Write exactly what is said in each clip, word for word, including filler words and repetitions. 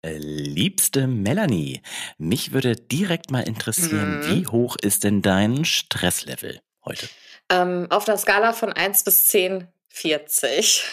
Äh, Liebste Melanie, mich würde direkt mal interessieren, Mhm. wie hoch ist denn dein Stresslevel heute? Ähm, auf einer Skala von eins bis zehn, vierzig.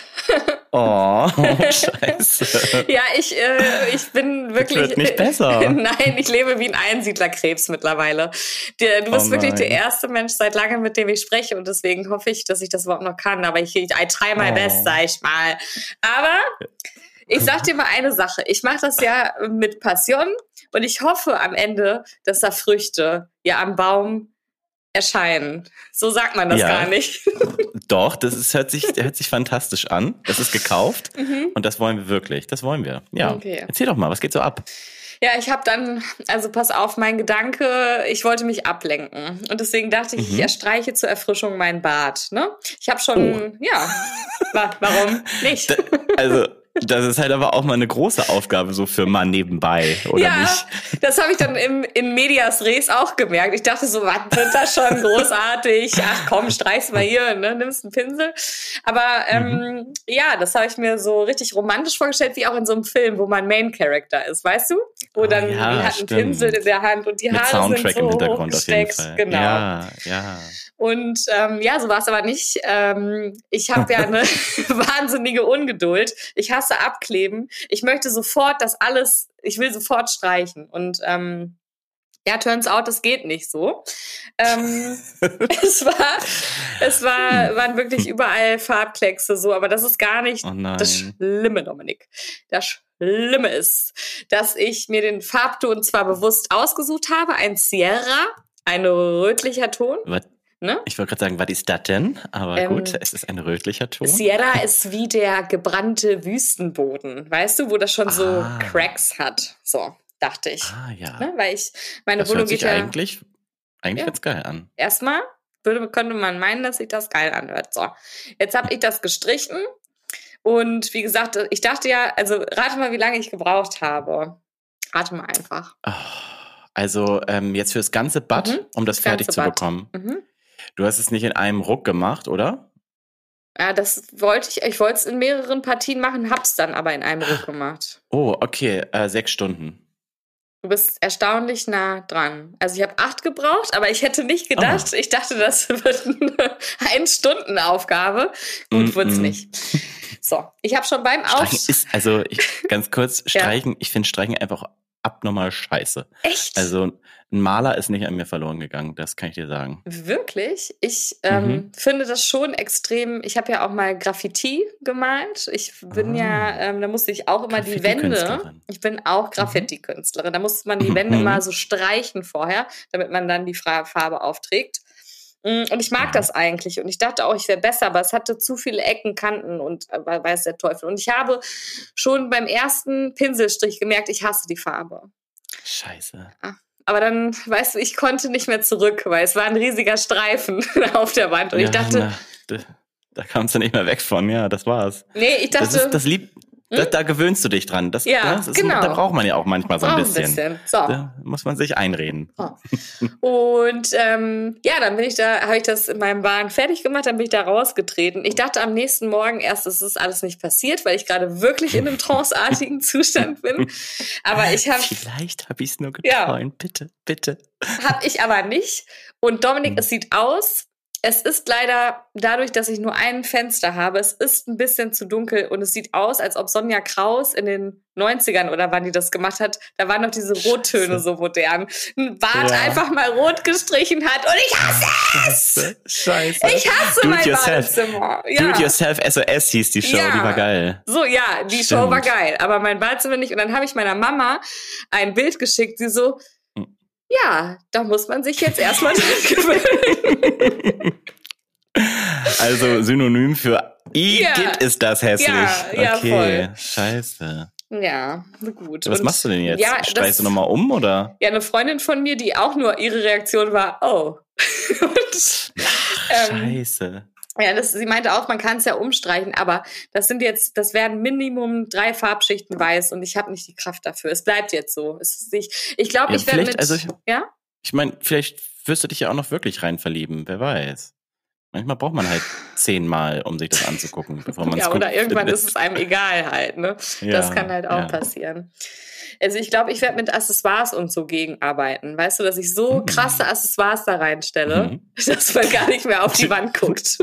Oh, scheiße. Ja, ich, äh, ich bin wirklich... wird nicht besser. Nein, ich lebe wie ein Einsiedlerkrebs mittlerweile. Der, du bist Oh wirklich der nein. erste Mensch seit langem, mit dem ich spreche und deswegen hoffe ich, dass ich das überhaupt noch kann. Aber ich, ich I try my Oh. best, sag ich mal. Aber ich sag dir mal eine Sache. Ich mache das ja mit Passion und ich hoffe am Ende, dass da Früchte ja am Baum erscheinen. So sagt man das Ja. gar nicht. Doch, das ist, hört, sich, hört sich fantastisch an. Das ist gekauft Mhm. und das wollen wir wirklich. Das wollen wir. Ja. Okay. Erzähl doch mal, was geht so ab? Ja, ich habe dann, also pass auf, mein Gedanke, ich wollte mich ablenken. Und deswegen dachte ich, Mhm. ich erstreiche zur Erfrischung mein Bad. Ne? Ich habe schon, ja, wa- warum nicht? Da, also, das ist halt aber auch mal eine große Aufgabe so für mal nebenbei, oder ja, nicht? das habe ich dann im, in Medias Res auch gemerkt. Ich dachte so, was wird das schon großartig? Ach komm, streich's mal hier, ne? Nimmst einen Pinsel. Aber ähm, Mhm. ja, das habe ich mir so richtig romantisch vorgestellt, wie auch in so einem Film, wo man Main Character ist, weißt du? Wo Oh dann ja, man hat einen stimmt. Pinsel in der Hand und die Mit Haare Soundtrack sind so im Hintergrund auf jeden hochgesteckt. Fall. Genau. Ja, ja. Und ähm, ja, so war es aber nicht. Ähm, ich habe ja eine wahnsinnige Ungeduld. Ich hasse Abkleben. Ich möchte sofort das alles, ich will sofort streichen. Und ähm, ja, turns out, das geht nicht so. Ähm, es war, es war, waren wirklich überall Farbkleckse so, aber das ist gar nicht Oh nein. das Schlimme, Dominik. Das Schlimme ist, dass ich mir den Farbton zwar bewusst ausgesucht habe, ein Sierra, ein rötlicher Ton. Was? Ne? Ich wollte gerade sagen, was ist das denn? Aber Ähm, gut, es ist ein rötlicher Ton. Sierra ist wie der gebrannte Wüstenboden, weißt du, wo das schon so Ah. Cracks hat. So, dachte ich. Ah ja, Ne? Weil ich, meine das Wohnung hört sich geht ja eigentlich, eigentlich Ja. ganz geil an. erstmal, würde, könnte man meinen, dass sich das geil anhört. So, jetzt habe ich das gestrichen und wie gesagt, ich dachte ja, also rate mal, wie lange ich gebraucht habe. Rate mal einfach. Oh, also ähm, jetzt fürs ganze Bad, Mhm, um das das fertig ganze zu Bad. bekommen. Mhm. Du hast es nicht in einem Ruck gemacht, oder? Ja, das wollte ich, ich wollte es in mehreren Partien machen, hab's dann aber in einem Ruck gemacht. Oh, okay, äh, sechs Stunden. Du bist erstaunlich nah dran. Also ich habe acht gebraucht, aber ich hätte nicht gedacht, Oh. ich dachte, das wird eine Ein-Stunden-Aufgabe. Gut, Mm, wird's mm. nicht. So, ich habe schon beim Streichen Auf... ist, also ich, ganz kurz, Ja. Streichen, ich finde Streichen einfach abnormal scheiße. Echt? Also ein Maler ist nicht an mir verloren gegangen, das kann ich dir sagen. Wirklich? Ich ähm, Mhm. finde das schon extrem. Ich habe ja auch mal Graffiti gemalt. Ich bin Ah. ja, ähm, da musste ich auch immer die Wände. Graffiti-Künstlerin. Ich bin auch Graffiti-Künstlerin. Da musste man die Mhm. Wände Mhm. mal so streichen vorher, damit man dann die Fra- Farbe aufträgt. Mm, Und ich mag Ja. das eigentlich. Und ich dachte auch, ich wäre besser, aber es hatte zu viele Ecken, Kanten und äh, weiß der Teufel. Und ich habe schon beim ersten Pinselstrich gemerkt, ich hasse die Farbe. Scheiße. Aber dann, weißt du, ich konnte nicht mehr zurück, weil es war ein riesiger Streifen auf der Wand. Und ja, ich dachte, na, da, da kamst du nicht mehr weg von, ja, das war's. nee, ich dachte, Das ist das lieb. Da, da gewöhnst du dich dran. Das, Ja, das ist, genau. Da braucht man ja auch manchmal so ein auch ein bisschen. bisschen. So. Da muss man sich einreden. Und ähm, ja, dann bin ich da, habe ich das in meinem Wagen fertig gemacht, dann bin ich da rausgetreten. Ich dachte am nächsten Morgen erst, es ist alles nicht passiert, weil ich gerade wirklich in einem tranceartigen Zustand bin. Aber ich habe, Vielleicht habe ich es nur Ja. geträumt. Bitte, bitte. habe ich aber nicht. Und Dominik, Hm. es sieht aus. Es ist leider dadurch, dass ich nur ein Fenster habe, es ist ein bisschen zu dunkel und es sieht aus, als ob Sonja Kraus in den neunzigern oder wann die das gemacht hat, da waren noch diese Rottöne Scheiße. so modern. Ein Bart Ja. einfach mal rot gestrichen hat und ich hasse es! Scheiße. Ich hasse Do mein it yourself. Badezimmer. Do Ja. it yourself S O S hieß die Show, Ja. die war geil. So, ja, die Stimmt. Show war geil, aber mein Badezimmer nicht. Und dann habe ich meiner Mama ein Bild geschickt, sie so, Hm. ja, da muss man sich jetzt erstmal dran gewöhnen. Also Synonym für Igitt Ja. ist das hässlich. Ja, ja, okay, voll. scheiße. Ja, gut. Was Und machst du denn jetzt? Ja, Streichst das, du nochmal um, oder? ja, eine Freundin von mir, die auch nur ihre Reaktion war, oh. Und, ähm, Scheiße. ja, das, sie meinte auch, man kann es ja umstreichen, aber das sind jetzt, das werden Minimum drei Farbschichten weiß und ich habe nicht die Kraft dafür. Es bleibt jetzt so. Es ist nicht, ich glaube, Ja, ich werde vielleicht, mit, also ich- ja? Ich meine, vielleicht wirst du dich ja auch noch wirklich rein verlieben, wer weiß. Manchmal braucht man halt zehnmal, um sich das anzugucken, bevor man es Ja, gut oder irgendwann findet. ist es einem egal halt, ne? Ja, Das kann halt auch ja. passieren. Also ich glaube, ich werde mit Accessoires und so gegenarbeiten. Weißt du, dass ich so krasse Accessoires da reinstelle, Mhm. dass man gar nicht mehr auf die Wand guckt.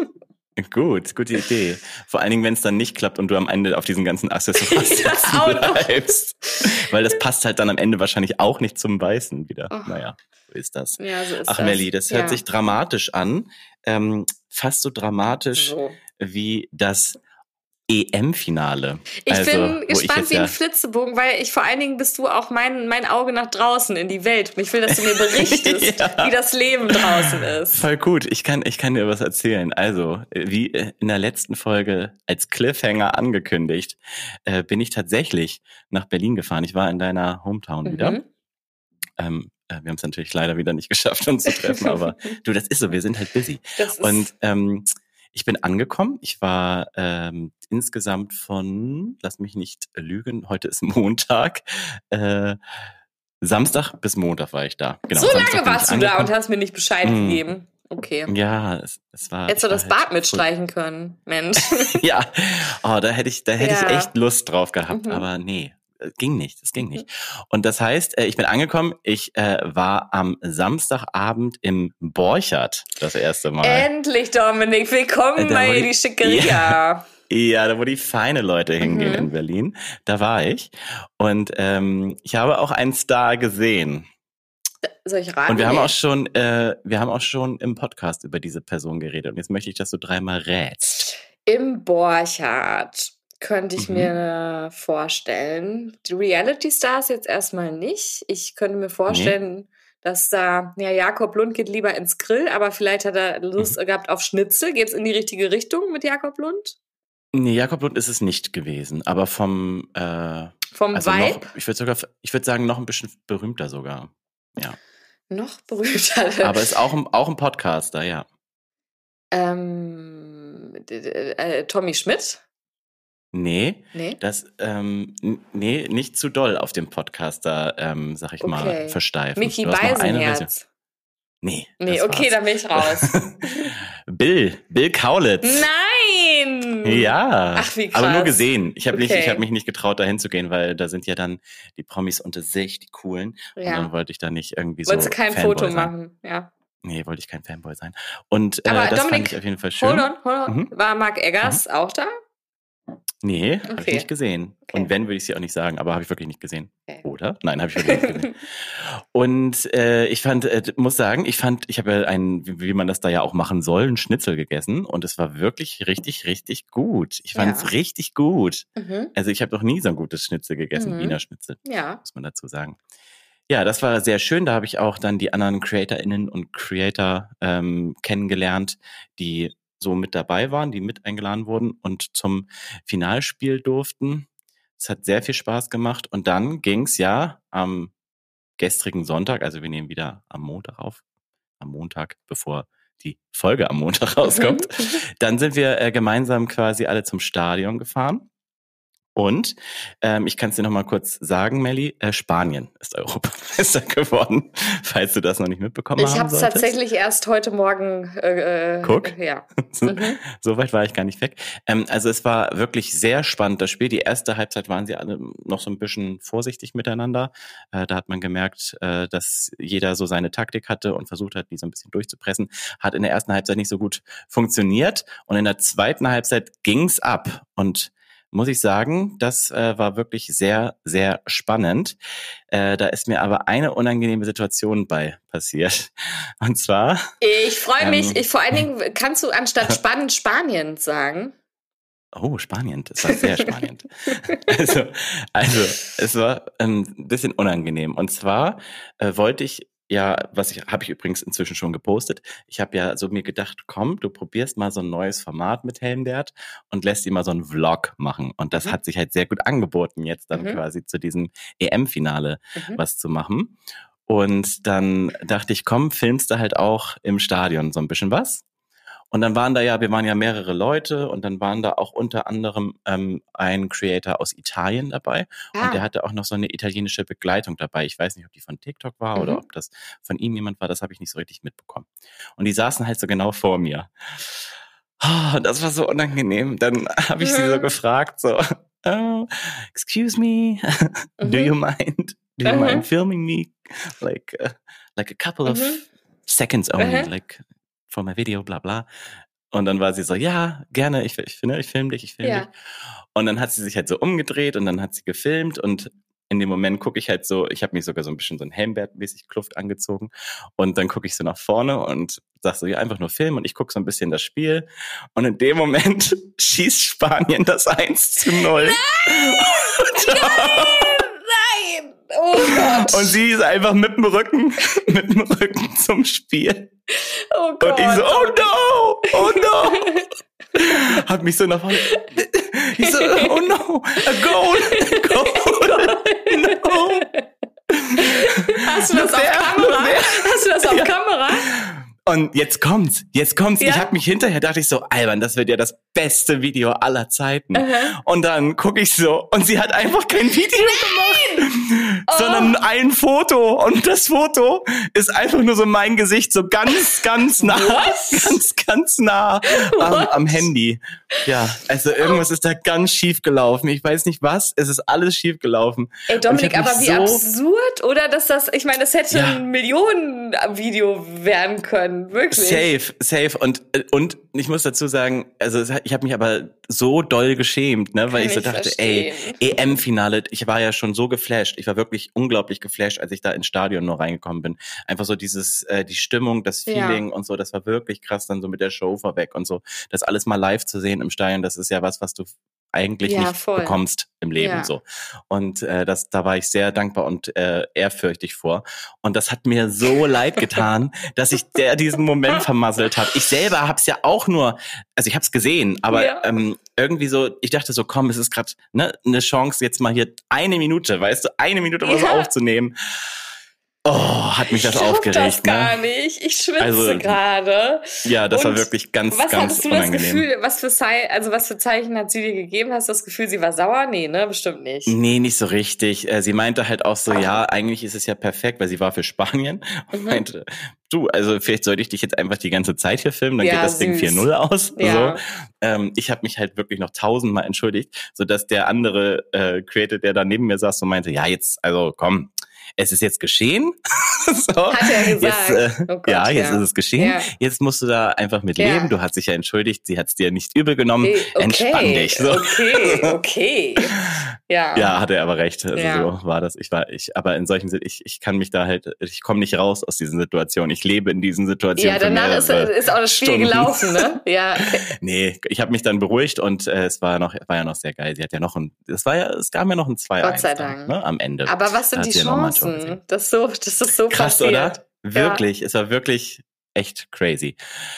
Gut, gute Idee. Vor allen Dingen, wenn es dann nicht klappt und du am Ende auf diesen ganzen Accessoires Ja, sitzen auch noch. bleibst. Weil das passt halt dann am Ende wahrscheinlich auch nicht zum Weißen wieder. Oh. Naja, so ist das. Ja, so ist Ach das. Melli, das hört Ja. sich dramatisch an. Ähm, fast so dramatisch So. wie das E M-Finale. Ich also, bin wo ich gespannt jetzt wie ein ja Flitzebogen, weil ich vor allen Dingen bist du auch mein, mein Auge nach draußen in die Welt. Und ich will, dass du mir berichtest, Ja. wie das Leben draußen ist. Voll gut, ich kann, ich kann dir was erzählen. Also, wie in der letzten Folge als Cliffhanger angekündigt, äh, bin ich tatsächlich nach Berlin gefahren. Ich war in deiner Hometown wieder. Mhm. Ähm, äh, wir haben es natürlich leider wieder nicht geschafft, uns zu treffen, aber du, das ist so, wir sind halt busy. Das ist Und ähm, ich bin angekommen. Ich war ähm, insgesamt von, lass mich nicht lügen, heute ist Montag, äh, Samstag bis Montag war ich da. Genau, so Samstag lange bin warst ich du da und angekommen. hast mir nicht Bescheid Mm. gegeben. Okay. Ja, es, es war. Hättest du ich war das halt Bad voll- mitstreichen können, Mensch. Ja, oh, da hätte ich, da hätte Ja. ich echt Lust drauf gehabt, Mhm. aber nee, äh, ging nicht, es ging Mhm. nicht. Und das heißt, äh, ich bin angekommen, ich äh, war am Samstagabend im Borchardt das erste Mal. Endlich, Dominik. Willkommen Äh, da bei wurde die ich- Schickeria. Ja, da wo die feine Leute hingehen Mhm. in Berlin, da war ich. Und ähm, ich habe auch einen Star gesehen. Soll ich raten? Und wir haben Nee. auch schon, äh, wir haben auch schon im Podcast über diese Person geredet. Und jetzt möchte ich, dass du dreimal rätst. Im Borchardt könnte ich Mhm. mir vorstellen. Die Reality Stars jetzt erstmal nicht. Ich könnte mir vorstellen, dass da, ja, Jakob Lund geht lieber ins Grill, aber vielleicht hat er Lust Mhm. gehabt auf Schnitzel. Geht's in die richtige Richtung mit Jakob Lund? Nee, Jakob Lund ist es nicht gewesen, aber vom, äh, Vom also Vibe? noch, ich würde sogar, ich würde sagen, noch ein bisschen berühmter sogar. Ja. Noch berühmter. Aber ist auch ein, auch ein Podcaster, ja. ähm, d- d- äh, Tommy Schmidt? Nee, Nee. das, ähm, n- nee, nicht zu doll auf dem Podcaster, ähm, sag ich mal, Okay. versteifen. Micky Du hast noch eine Version. Beisenherz. Nee. Nee, das okay, war's. dann bin ich raus. Bill, Bill Kaulitz. Nein! Ja, Ach, wie aber nur krass. gesehen. Ich habe nicht, Okay. ich habe mich nicht getraut, da hinzugehen, weil da sind ja dann die Promis unter sich, die coolen. Und dann Ja. wollte ich da nicht irgendwie so Wolltest du kein Fanboy Foto sein. machen? Ja. Nee, wollte ich kein Fanboy sein. Und äh, Aber das Dominik, fand ich auf jeden Fall schön. Hold on, hold on. Mhm. War Marc Eggers auch da? Nee, habe ich Okay. nicht gesehen. Okay. Und wenn, würde ich sie auch nicht sagen, aber habe ich wirklich nicht gesehen. Okay. Oder? Nein, habe ich wirklich nicht gesehen. Und äh, ich fand, äh, muss sagen, ich fand, ich habe ja einen, wie wie man das da ja auch machen soll, einen Schnitzel gegessen und es war wirklich richtig, richtig gut. Ich fand es Ja. richtig gut. Mhm. Also ich habe noch nie so ein gutes Schnitzel gegessen, Mhm. Wiener Schnitzel, Ja. muss man dazu sagen. Ja, das war sehr schön. Da habe ich auch dann die anderen CreatorInnen und Creator ähm, kennengelernt, die so mit dabei waren, die mit eingeladen wurden und zum Finalspiel durften. Es hat sehr viel Spaß gemacht. Und dann ging's ja am gestrigen Sonntag, also wir nehmen wieder am Montag auf, am Montag, bevor die Folge am Montag rauskommt. Dann sind wir äh, gemeinsam quasi alle zum Stadion gefahren. Und ähm, ich kann es dir noch mal kurz sagen, Melli, äh, Spanien ist Europameister geworden, falls du das noch nicht mitbekommen Ich haben habe es solltest. tatsächlich erst heute Morgen. Äh, Guck. Äh, ja. So, Mhm. so weit war ich gar nicht weg. Ähm, also es war wirklich sehr spannend, das Spiel. Die erste Halbzeit waren sie alle noch so ein bisschen vorsichtig miteinander. Äh, da hat man gemerkt, äh, dass jeder so seine Taktik hatte und versucht hat, die so ein bisschen durchzupressen. Hat in der ersten Halbzeit nicht so gut funktioniert. Und in der zweiten Halbzeit ging's ab. Und muss ich sagen, das äh, war wirklich sehr, sehr spannend. Äh, da ist mir aber eine unangenehme Situation bei passiert. Und zwar... Ich freue mich. Ähm. Ich, vor allen Dingen kannst du anstatt spannend Spanien sagen. Oh, Spanien, das war sehr spannend. also, also, es war ein bisschen unangenehm. Und zwar äh, wollte ich ja, was ich habe ich übrigens inzwischen schon gepostet. Ich habe ja so mir gedacht, komm, du probierst mal so ein neues Format mit Helmdert und lässt ihn mal so einen Vlog machen. Und das Mhm. hat sich halt sehr gut angeboten, jetzt dann Mhm. quasi zu diesem E M-Finale Mhm. was zu machen. Und dann dachte ich, komm, filmst du halt auch im Stadion so ein bisschen was. Und dann waren da ja, wir waren ja mehrere Leute und dann waren da auch unter anderem ähm, ein Creator aus Italien dabei Ah. und der hatte auch noch so eine italienische Begleitung dabei. Ich weiß nicht, ob die von TikTok war Mhm. oder ob das von ihm jemand war, das habe ich nicht so richtig mitbekommen. Und die saßen halt so genau vor mir. Oh, das war so unangenehm. Dann habe ich sie so gefragt, so, oh, excuse me, do you mind, do you Mhm. mind filming me like, uh, like a couple of Mhm. seconds only, Mhm. like for my video, bla bla. Und dann war sie so, ja, gerne, ich, ich, ich, ich film dich, ich film Ja. dich. Und dann hat sie sich halt so umgedreht und dann hat sie gefilmt und in dem Moment gucke ich halt so, ich habe mich sogar so ein bisschen so ein Helmbert-mäßig Kluft angezogen und dann gucke ich so nach vorne und sag so, ja, einfach nur filmen und ich gucke so ein bisschen das Spiel und in dem Moment schießt Spanien das eins zu null. Nein! Nein! Oh Gott! Und sie ist einfach mit dem Rücken, mit dem Rücken zum Spiel. Oh Gott! Und ich so, oh no, oh no. Hab mich so nach vorne, ich so, oh no, a goal, a goal, no. Hast du das Nur auf der, Kamera? nur der. Hast du das auf Ja. Kamera? Und jetzt kommt's, jetzt kommt's. Ja. Ich hab mich hinterher, dachte ich so, Alban, das wird ja das beste Video aller Zeiten. Aha. Und dann gucke ich so und sie hat einfach kein Video gemacht, Oh. sondern ein Foto. Und das Foto ist einfach nur so mein Gesicht so ganz, ganz nah, Was? ganz, ganz nah am, What? am Handy. Ja, also irgendwas ist da ganz schief gelaufen. Ich weiß nicht was, es ist alles schief gelaufen. Ey, Dominik, Und ich hab aber mich wie so- absurd, oder? Dass das, ich meine, das hätte Ja. ein Millionen-Video werden können, wirklich. Safe, safe. Und, und ich muss dazu sagen, also es hat- ich habe mich aber so doll geschämt, ne, weil Kann ich so ich dachte, verstehen. ey, E M-Finale, ich war ja schon so geflasht. Ich war wirklich unglaublich geflasht, als ich da ins Stadion nur reingekommen bin. Einfach so dieses, äh, die Stimmung, das Ja. Feeling und so, das war wirklich krass, dann so mit der Show vorweg und so. Das alles mal live zu sehen im Stadion, das ist ja was, was du eigentlich Ja, nicht voll. bekommst im Leben Ja. so. Und äh, das, da war ich sehr dankbar und äh, ehrfürchtig vor. Und das hat mir so leid getan, dass ich der diesen Moment vermasselt habe. Ich selber habe es ja auch nur, also ich habe es gesehen, aber Ja. ähm, irgendwie so, ich dachte so, komm, es ist gerade ne, eine Chance, jetzt mal hier eine Minute, weißt du, eine Minute was Ja. aufzunehmen. Oh, hat mich das ich glaub aufgeregt, das gar ne? nicht. Ich schwitze Also, gerade. Ja, das war Und wirklich ganz, Was ganz hattest du das unangenehm. Gefühl, was für, Zei also was für Zeichen hat sie dir gegeben? Hast du das Gefühl, sie war sauer? Nee, ne? Bestimmt nicht. Nee, nicht so richtig. Äh, Sie meinte halt auch so, ja, eigentlich ist es ja perfekt, weil sie war für Spanien und Mhm. meinte, du, also vielleicht sollte ich dich jetzt einfach die ganze Zeit hier filmen, dann Ja, geht das Ding süß. vier null aus. Ja. So. Ähm, ich habe mich halt wirklich noch tausendmal entschuldigt, sodass der andere äh, Creator, der da neben mir saß, so meinte, ja, jetzt, also komm, es ist jetzt geschehen. so, Hat er gesagt. Jetzt, äh, Oh Gott, ja, jetzt ja. ist es geschehen. Ja. Jetzt musst du da einfach mit Ja. leben. Du hast dich ja entschuldigt, sie hat es dir nicht übel genommen. Okay, Entspann dich. So. okay, okay. Ja. Ja, hat er aber recht. Also Ja. so war das. Ich war, ich, aber in solchen, Sit- ich, ich kann mich da halt, ich komme nicht raus aus diesen Situationen. Ich lebe in diesen Situationen. Ja, für danach ist, mehrere ist auch das Spiel Stunden. gelaufen, ne? Ja. Nee, ich habe mich dann beruhigt und äh, es war noch, war ja noch sehr geil. Sie hat ja noch ein, es war ja, es gab ja noch ein zwei eins Gott sei dann, Dank. ne, am Ende. Aber was sind Da die hat sie ja noch mal ein Tor Chancen, gesehen. dass so, dass das so Krass, passiert? oder? Wirklich, es war wirklich echt crazy.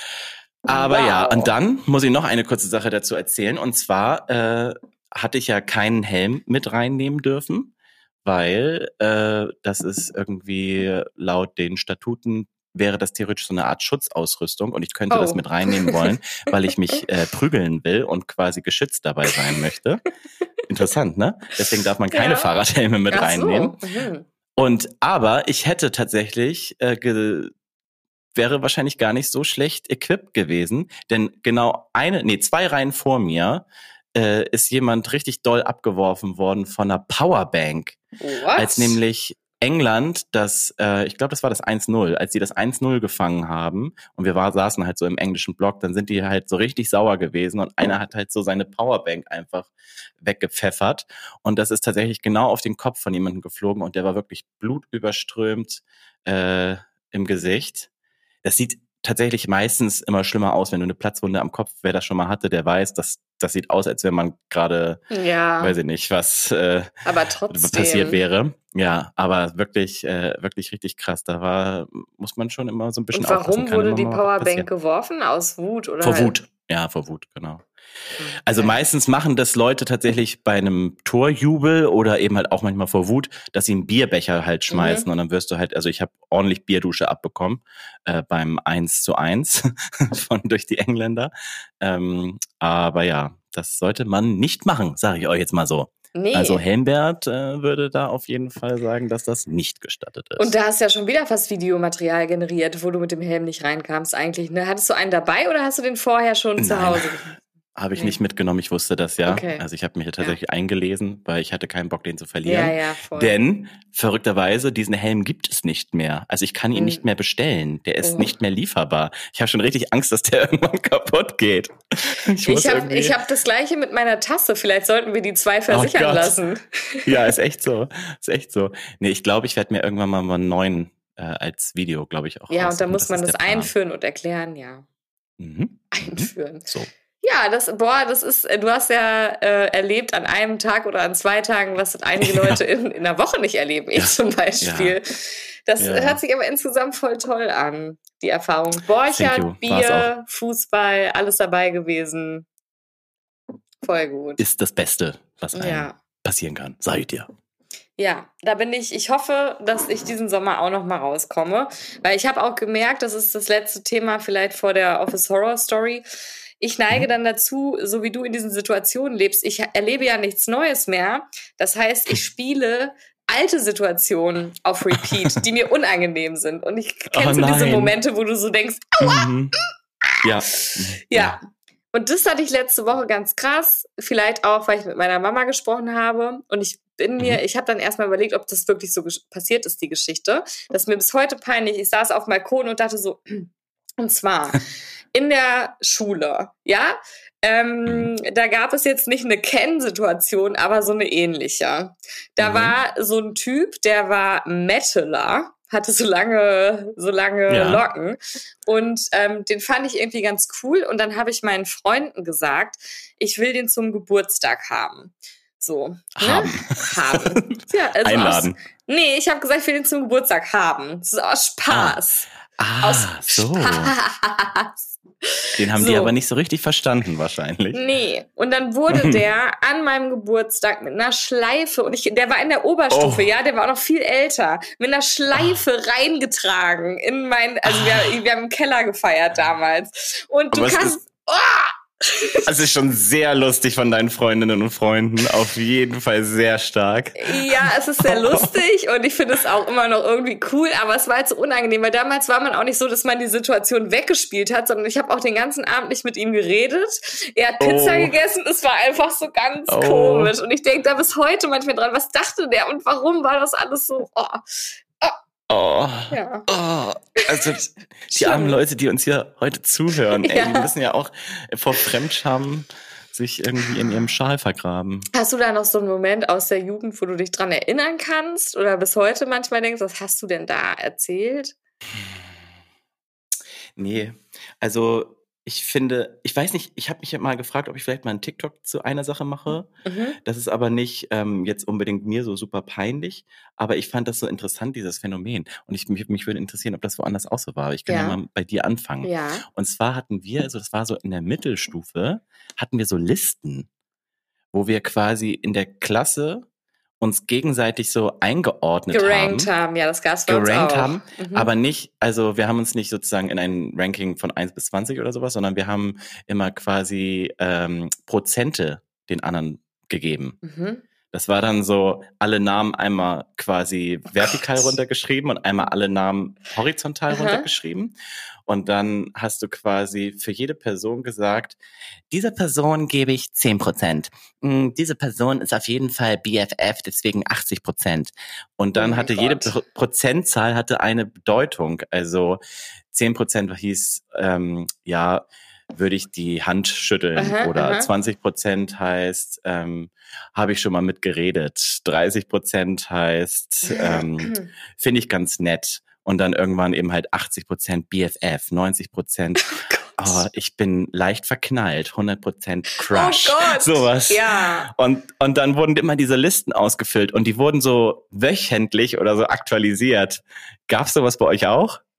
Aber Wow. ja, und dann muss ich noch eine kurze Sache dazu erzählen. Und zwar äh, hatte ich ja keinen Helm mit reinnehmen dürfen, weil äh, das ist irgendwie laut den Statuten wäre das theoretisch so eine Art Schutzausrüstung und ich könnte Oh. das mit reinnehmen wollen, weil ich mich äh, prügeln will und quasi geschützt dabei sein möchte. Interessant, ne? Deswegen darf man keine Ja. Fahrradhelme mit Ach reinnehmen. so. Mhm. Und aber ich hätte tatsächlich äh, ge wäre wahrscheinlich gar nicht so schlecht equipped gewesen, denn genau eine, nee, zwei Reihen vor mir äh, ist jemand richtig doll abgeworfen worden von einer Powerbank, What? als nämlich England das, äh, ich glaube, das war das eins null, als die das eins null gefangen haben und wir war, saßen halt so im englischen Block, dann sind die halt so richtig sauer gewesen und einer hat halt so seine Powerbank einfach weggepfeffert und das ist tatsächlich genau auf den Kopf von jemandem geflogen und der war wirklich blutüberströmt äh, im Gesicht. Das sieht tatsächlich meistens immer schlimmer aus, wenn du eine Platzwunde am Kopf, wer das schon mal hatte, der weiß, dass das sieht aus, als wenn man gerade, Ja, weiß ich nicht, was äh, aber trotzdem. passiert wäre. Ja, aber wirklich, äh, wirklich richtig krass. Da war, muss man schon immer so ein bisschen Und aufpassen. warum Kann wurde immer die mal was Powerbank passieren. geworfen? Aus Wut oder? Vor Wut. Ja, vor Wut, genau. Also meistens machen das Leute tatsächlich bei einem Torjubel oder eben halt auch manchmal vor Wut, dass sie einen Bierbecher halt schmeißen mhm. und dann wirst du halt, also ich habe ordentlich Bierdusche abbekommen äh, beim eins zu eins von durch die Engländer. Ähm, aber ja, das sollte man nicht machen, sage ich euch jetzt mal so. Nee. Also Helmbert äh, würde da auf jeden Fall sagen, dass das nicht gestattet ist. Und da hast du ja schon wieder fast Videomaterial generiert, wo du mit dem Helm nicht reinkamst eigentlich. Ne? Hattest du einen dabei oder hast du den vorher schon Nein. zu Hause? Habe ich nee. nicht mitgenommen, ich wusste das ja. Okay. Also ich habe mich tatsächlich ja. eingelesen, weil ich hatte keinen Bock, den zu verlieren. Ja, ja, voll. Denn, verrückterweise, diesen Helm gibt es nicht mehr. Also ich kann ihn hm. nicht mehr bestellen. Der ist oh. nicht mehr lieferbar. Ich habe schon richtig Angst, dass der irgendwann kaputt geht. Ich, ich habe irgendwie... hab das Gleiche mit meiner Tasse. Vielleicht sollten wir die zwei versichern oh lassen. Ja, ist echt so. Ist echt so. Nee, ich glaube, ich werde mir irgendwann mal einen neuen äh, als Video, glaube ich, auch Ja, raussuchen. Und dann muss man das, das einführen und erklären, ja. Mhm. Einführen. Mhm. So. Ja, das, boah, das ist, du hast ja äh, erlebt an einem Tag oder an zwei Tagen, was einige Leute ja. in, in einer Woche nicht erleben. Ich ja. zum Beispiel. Ja. Das ja. hört sich aber insgesamt voll toll an, die Erfahrung. Borchert, Bier, Fußball, alles dabei gewesen. Voll gut. Ist das Beste, was einem ja. passieren kann, sag ich dir. Ja, da bin ich, ich hoffe, dass ich diesen Sommer auch noch mal rauskomme. Weil ich habe auch gemerkt, das ist das letzte Thema vielleicht vor der Office Horror Story. Ich neige dann dazu, so wie du in diesen Situationen lebst, ich erlebe ja nichts Neues mehr. Das heißt, ich spiele alte Situationen auf Repeat, die mir unangenehm sind. Und ich kenne so diese Momente, wo du so denkst, aua! Mhm. Ja. Ja. Und das hatte ich letzte Woche ganz krass. Vielleicht auch, weil ich mit meiner Mama gesprochen habe. Und ich bin mir, mhm. ich habe dann erstmal überlegt, ob das wirklich so gesch- passiert ist, die Geschichte. Das ist mir bis heute peinlich. Ich saß auf dem Balkon und dachte so, und zwar... In der Schule, ja, ähm, da gab es jetzt nicht eine Ken-Situation, aber so eine ähnliche. Da mhm. war so ein Typ, der war Metaler, hatte so lange, so lange ja. Locken und ähm, den fand ich irgendwie ganz cool und dann habe ich meinen Freunden gesagt, ich will den zum Geburtstag haben. So. Haben. Ne? Haben. Ja, also Einladen. Aus, nee, ich habe gesagt, ich will den zum Geburtstag haben. Das ist aus Spaß. Ah, ah aus so. Spaß. Den haben so. die aber nicht so richtig verstanden wahrscheinlich. Nee, und dann wurde der an meinem Geburtstag mit einer Schleife, und ich, der war in der Oberstufe, oh. ja, der war auch noch viel älter, mit einer Schleife oh. reingetragen in mein, also oh. wir, wir haben im Keller gefeiert damals. Und du aber kannst, oh, Also ist schon sehr lustig von deinen Freundinnen und Freunden, auf jeden Fall sehr stark. Ja, es ist sehr lustig und ich finde es auch immer noch irgendwie cool, aber es war halt so unangenehm, weil damals war man auch nicht so, dass man die Situation weggespielt hat, sondern ich habe auch den ganzen Abend nicht mit ihm geredet. Er hat Pizza oh. gegessen, es war einfach so ganz oh. komisch und ich denke da bis heute manchmal dran, was dachte der und warum war das alles so, oh. Oh, ja. oh, also die armen Leute, die uns hier heute zuhören, ey, ja. die müssen ja auch vor Fremdscham sich irgendwie in ihrem Schal vergraben. Hast du da noch so einen Moment aus der Jugend, wo du dich dran erinnern kannst oder bis heute manchmal denkst, was hast du denn da erzählt? Nee, also ich finde, ich weiß nicht, ich habe mich ja mal gefragt, ob ich vielleicht mal einen TikTok zu einer Sache mache. Mhm. Das ist aber nicht ähm, jetzt unbedingt mir so super peinlich, aber ich fand das so interessant, dieses Phänomen. Und ich, mich, mich würde interessieren, ob das woanders auch so war. Ich kann ja, ja mal bei dir anfangen. Ja. Und zwar hatten wir, also das war so in der Mittelstufe, hatten wir so Listen, wo wir quasi in der Klasse uns gegenseitig so eingeordnet gerankt haben. haben, ja, das gab's bei uns gerankt auch. haben, mhm. aber nicht, also wir haben uns nicht sozusagen in ein Ranking von eins bis zwanzig oder sowas, sondern wir haben immer quasi ähm, Prozente den anderen gegeben. Mhm. Das war dann so, alle Namen einmal quasi oh vertikal Gott. runtergeschrieben und einmal alle Namen horizontal Aha. runtergeschrieben. Und dann hast du quasi für jede Person gesagt, dieser Person gebe ich zehn Prozent. Diese Person ist auf jeden Fall B F F, deswegen achtzig Prozent. Und dann oh hatte Gott. jede Pro- Prozentzahl hatte eine Bedeutung. Also zehn Prozent hieß, ähm, ja, würde ich die Hand schütteln. Aha, oder aha. zwanzig Prozent heißt, ähm, habe ich schon mal mitgeredet. dreißig Prozent heißt, ähm, finde ich ganz nett. Und dann irgendwann eben halt achtzig Prozent B F F, neunzig Prozent oh, oh, ich bin leicht verknallt, hundert Prozent Crush, oh Gott. sowas. Ja. Und, und dann wurden immer diese Listen ausgefüllt und die wurden so wöchentlich oder so aktualisiert. Gab's sowas bei euch auch?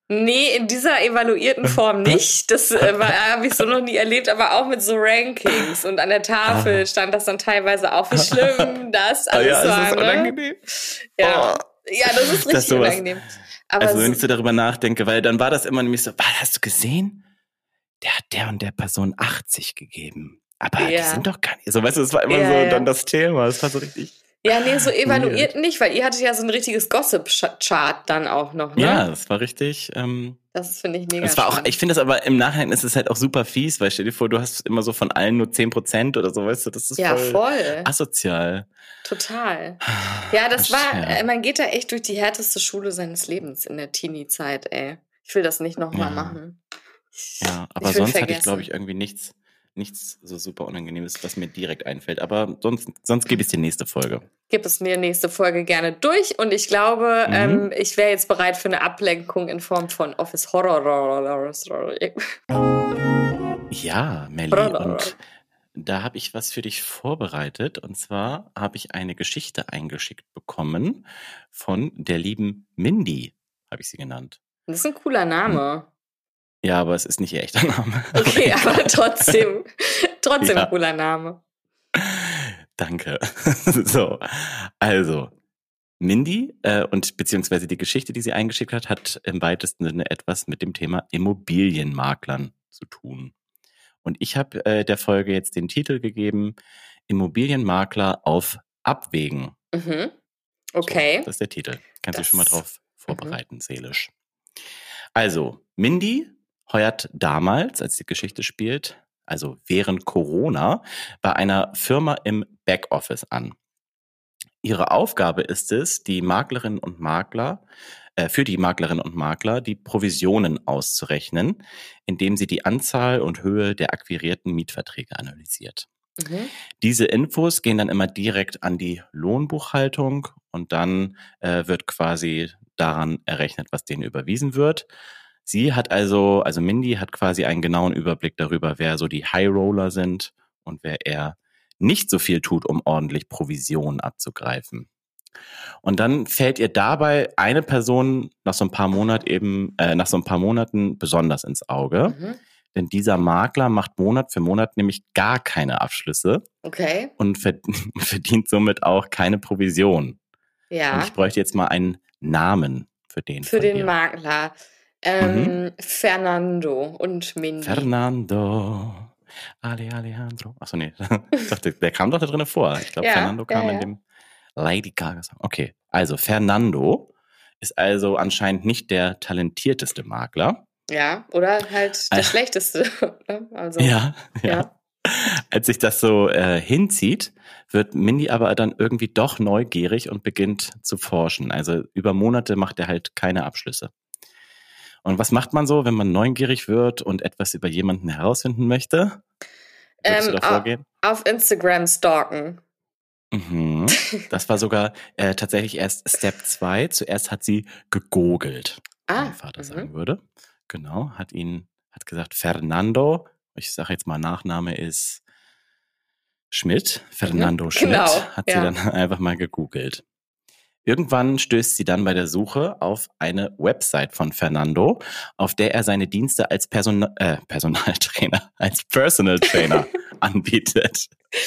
Nee, in dieser evaluierten Form nicht. Das äh, habe ich so noch nie erlebt, aber auch mit so Rankings. Und an der Tafel stand das dann teilweise auch, wie schlimm das alles ja, war. ist das ne? unangenehm? Ja. Oh. ja, das ist richtig Das sowas, unangenehm. Aber also wenn so, ich so darüber nachdenke, weil dann war das immer nämlich so, was, hast du gesehen? Der hat der und der Person achtzig gegeben. Aber ja. die sind doch gar nicht so. Weißt du, das war immer Ja, so ja. dann das Thema. Das war so richtig... Ja, nee, so evaluiert weird. nicht, weil ihr hattet ja so ein richtiges Gossip-Chart dann auch noch, ne? Ja, das war richtig... Ähm, Das finde ich mega es war auch, spannend. ich finde das aber im Nachhinein ist es halt auch super fies, weil stell dir vor, du hast immer so von allen nur zehn Prozent oder so, weißt du, das ist Ja, voll, voll. asozial. Total. Ja, das war, Ja. äh, man geht da echt durch die härteste Schule seines Lebens in der Teenie-Zeit, ey. Ich will das nicht nochmal Ja. machen. Ja, aber Ich will sonst hatte ich, vergessen. glaube ich, irgendwie nichts, nichts so super Unangenehmes, was mir direkt einfällt. Aber sonst, sonst gebe ich dir nächste Folge. Gib es mir nächste Folge gerne durch und ich glaube, Mhm. ähm, ich wäre jetzt bereit für eine Ablenkung in Form von Office Horror. Ja, Melli, und da habe ich was für dich vorbereitet. Und zwar habe ich eine Geschichte eingeschickt bekommen von der lieben Mindy, habe ich sie genannt. Das ist ein cooler Name. Ja, aber es ist nicht ihr echter Name. Okay, aber trotzdem, trotzdem Ja. ein cooler Name. Danke. So, also Mindy äh, und beziehungsweise die Geschichte, die sie eingeschickt hat, hat im weitesten Sinne etwas mit dem Thema Immobilienmaklern zu tun. Und ich habe äh, der Folge jetzt den Titel gegeben, Immobilienmakler auf Abwägen. Mhm. Okay. So, das ist der Titel. Kannst du Das- schon mal drauf vorbereiten, seelisch. Also, Mindy heuert damals, als die Geschichte spielt, also während Corona, bei einer Firma im Backoffice an. Ihre Aufgabe ist es, die Maklerinnen und Makler, äh, für die Maklerinnen und Makler die Provisionen auszurechnen, indem sie die Anzahl und Höhe der akquirierten Mietverträge analysiert. Mhm. Diese Infos gehen dann immer direkt an die Lohnbuchhaltung und dann äh, wird quasi daran errechnet, was denen überwiesen wird. Sie hat also, also Mindy hat quasi einen genauen Überblick darüber, wer so die High Roller sind und wer eher nicht so viel tut, um ordentlich Provisionen abzugreifen. Und dann fällt ihr dabei eine Person nach so ein paar Monaten eben, äh, nach so ein paar Monaten besonders ins Auge. Mhm. Denn dieser Makler macht Monat für Monat nämlich gar keine Abschlüsse Okay. und verdient somit auch keine Provision. Ja. Und ich bräuchte jetzt mal einen Namen für den. Für von den dir. Makler. Ähm, Fernando und Mindy. Fernando. Ale Alejandro. Achso, nee. Ich dachte, der kam doch da drin vor. Ich glaube, Ja, Fernando kam ja, ja. in dem Lady Gaga Song. Okay, also Fernando ist also anscheinend nicht der talentierteste Makler. Ja, oder halt der Ah. schlechteste. ne? Also, Ja, ja. ja. Als sich das so äh, hinzieht, wird Mindy aber dann irgendwie doch neugierig und beginnt zu forschen. Also über Monate macht er halt keine Abschlüsse. Und was macht man so, wenn man neugierig wird und etwas über jemanden herausfinden möchte? Würdest Ähm, du da vorgehen? Auf Instagram stalken. Mhm. Das war sogar äh, tatsächlich erst Step zwei. Zuerst hat sie gegoogelt, wie Ah, mein Vater mhm. sagen würde. Genau, hat ihn, hat gesagt, Fernando, ich sage jetzt mal, Nachname ist Schmidt, Fernando Mhm, Schmidt, genau, hat ja. sie dann einfach mal gegoogelt. Irgendwann stößt sie dann bei der Suche auf eine Website von Fernando, auf der er seine Dienste als Person äh, Personaltrainer, als Personal Trainer anbietet.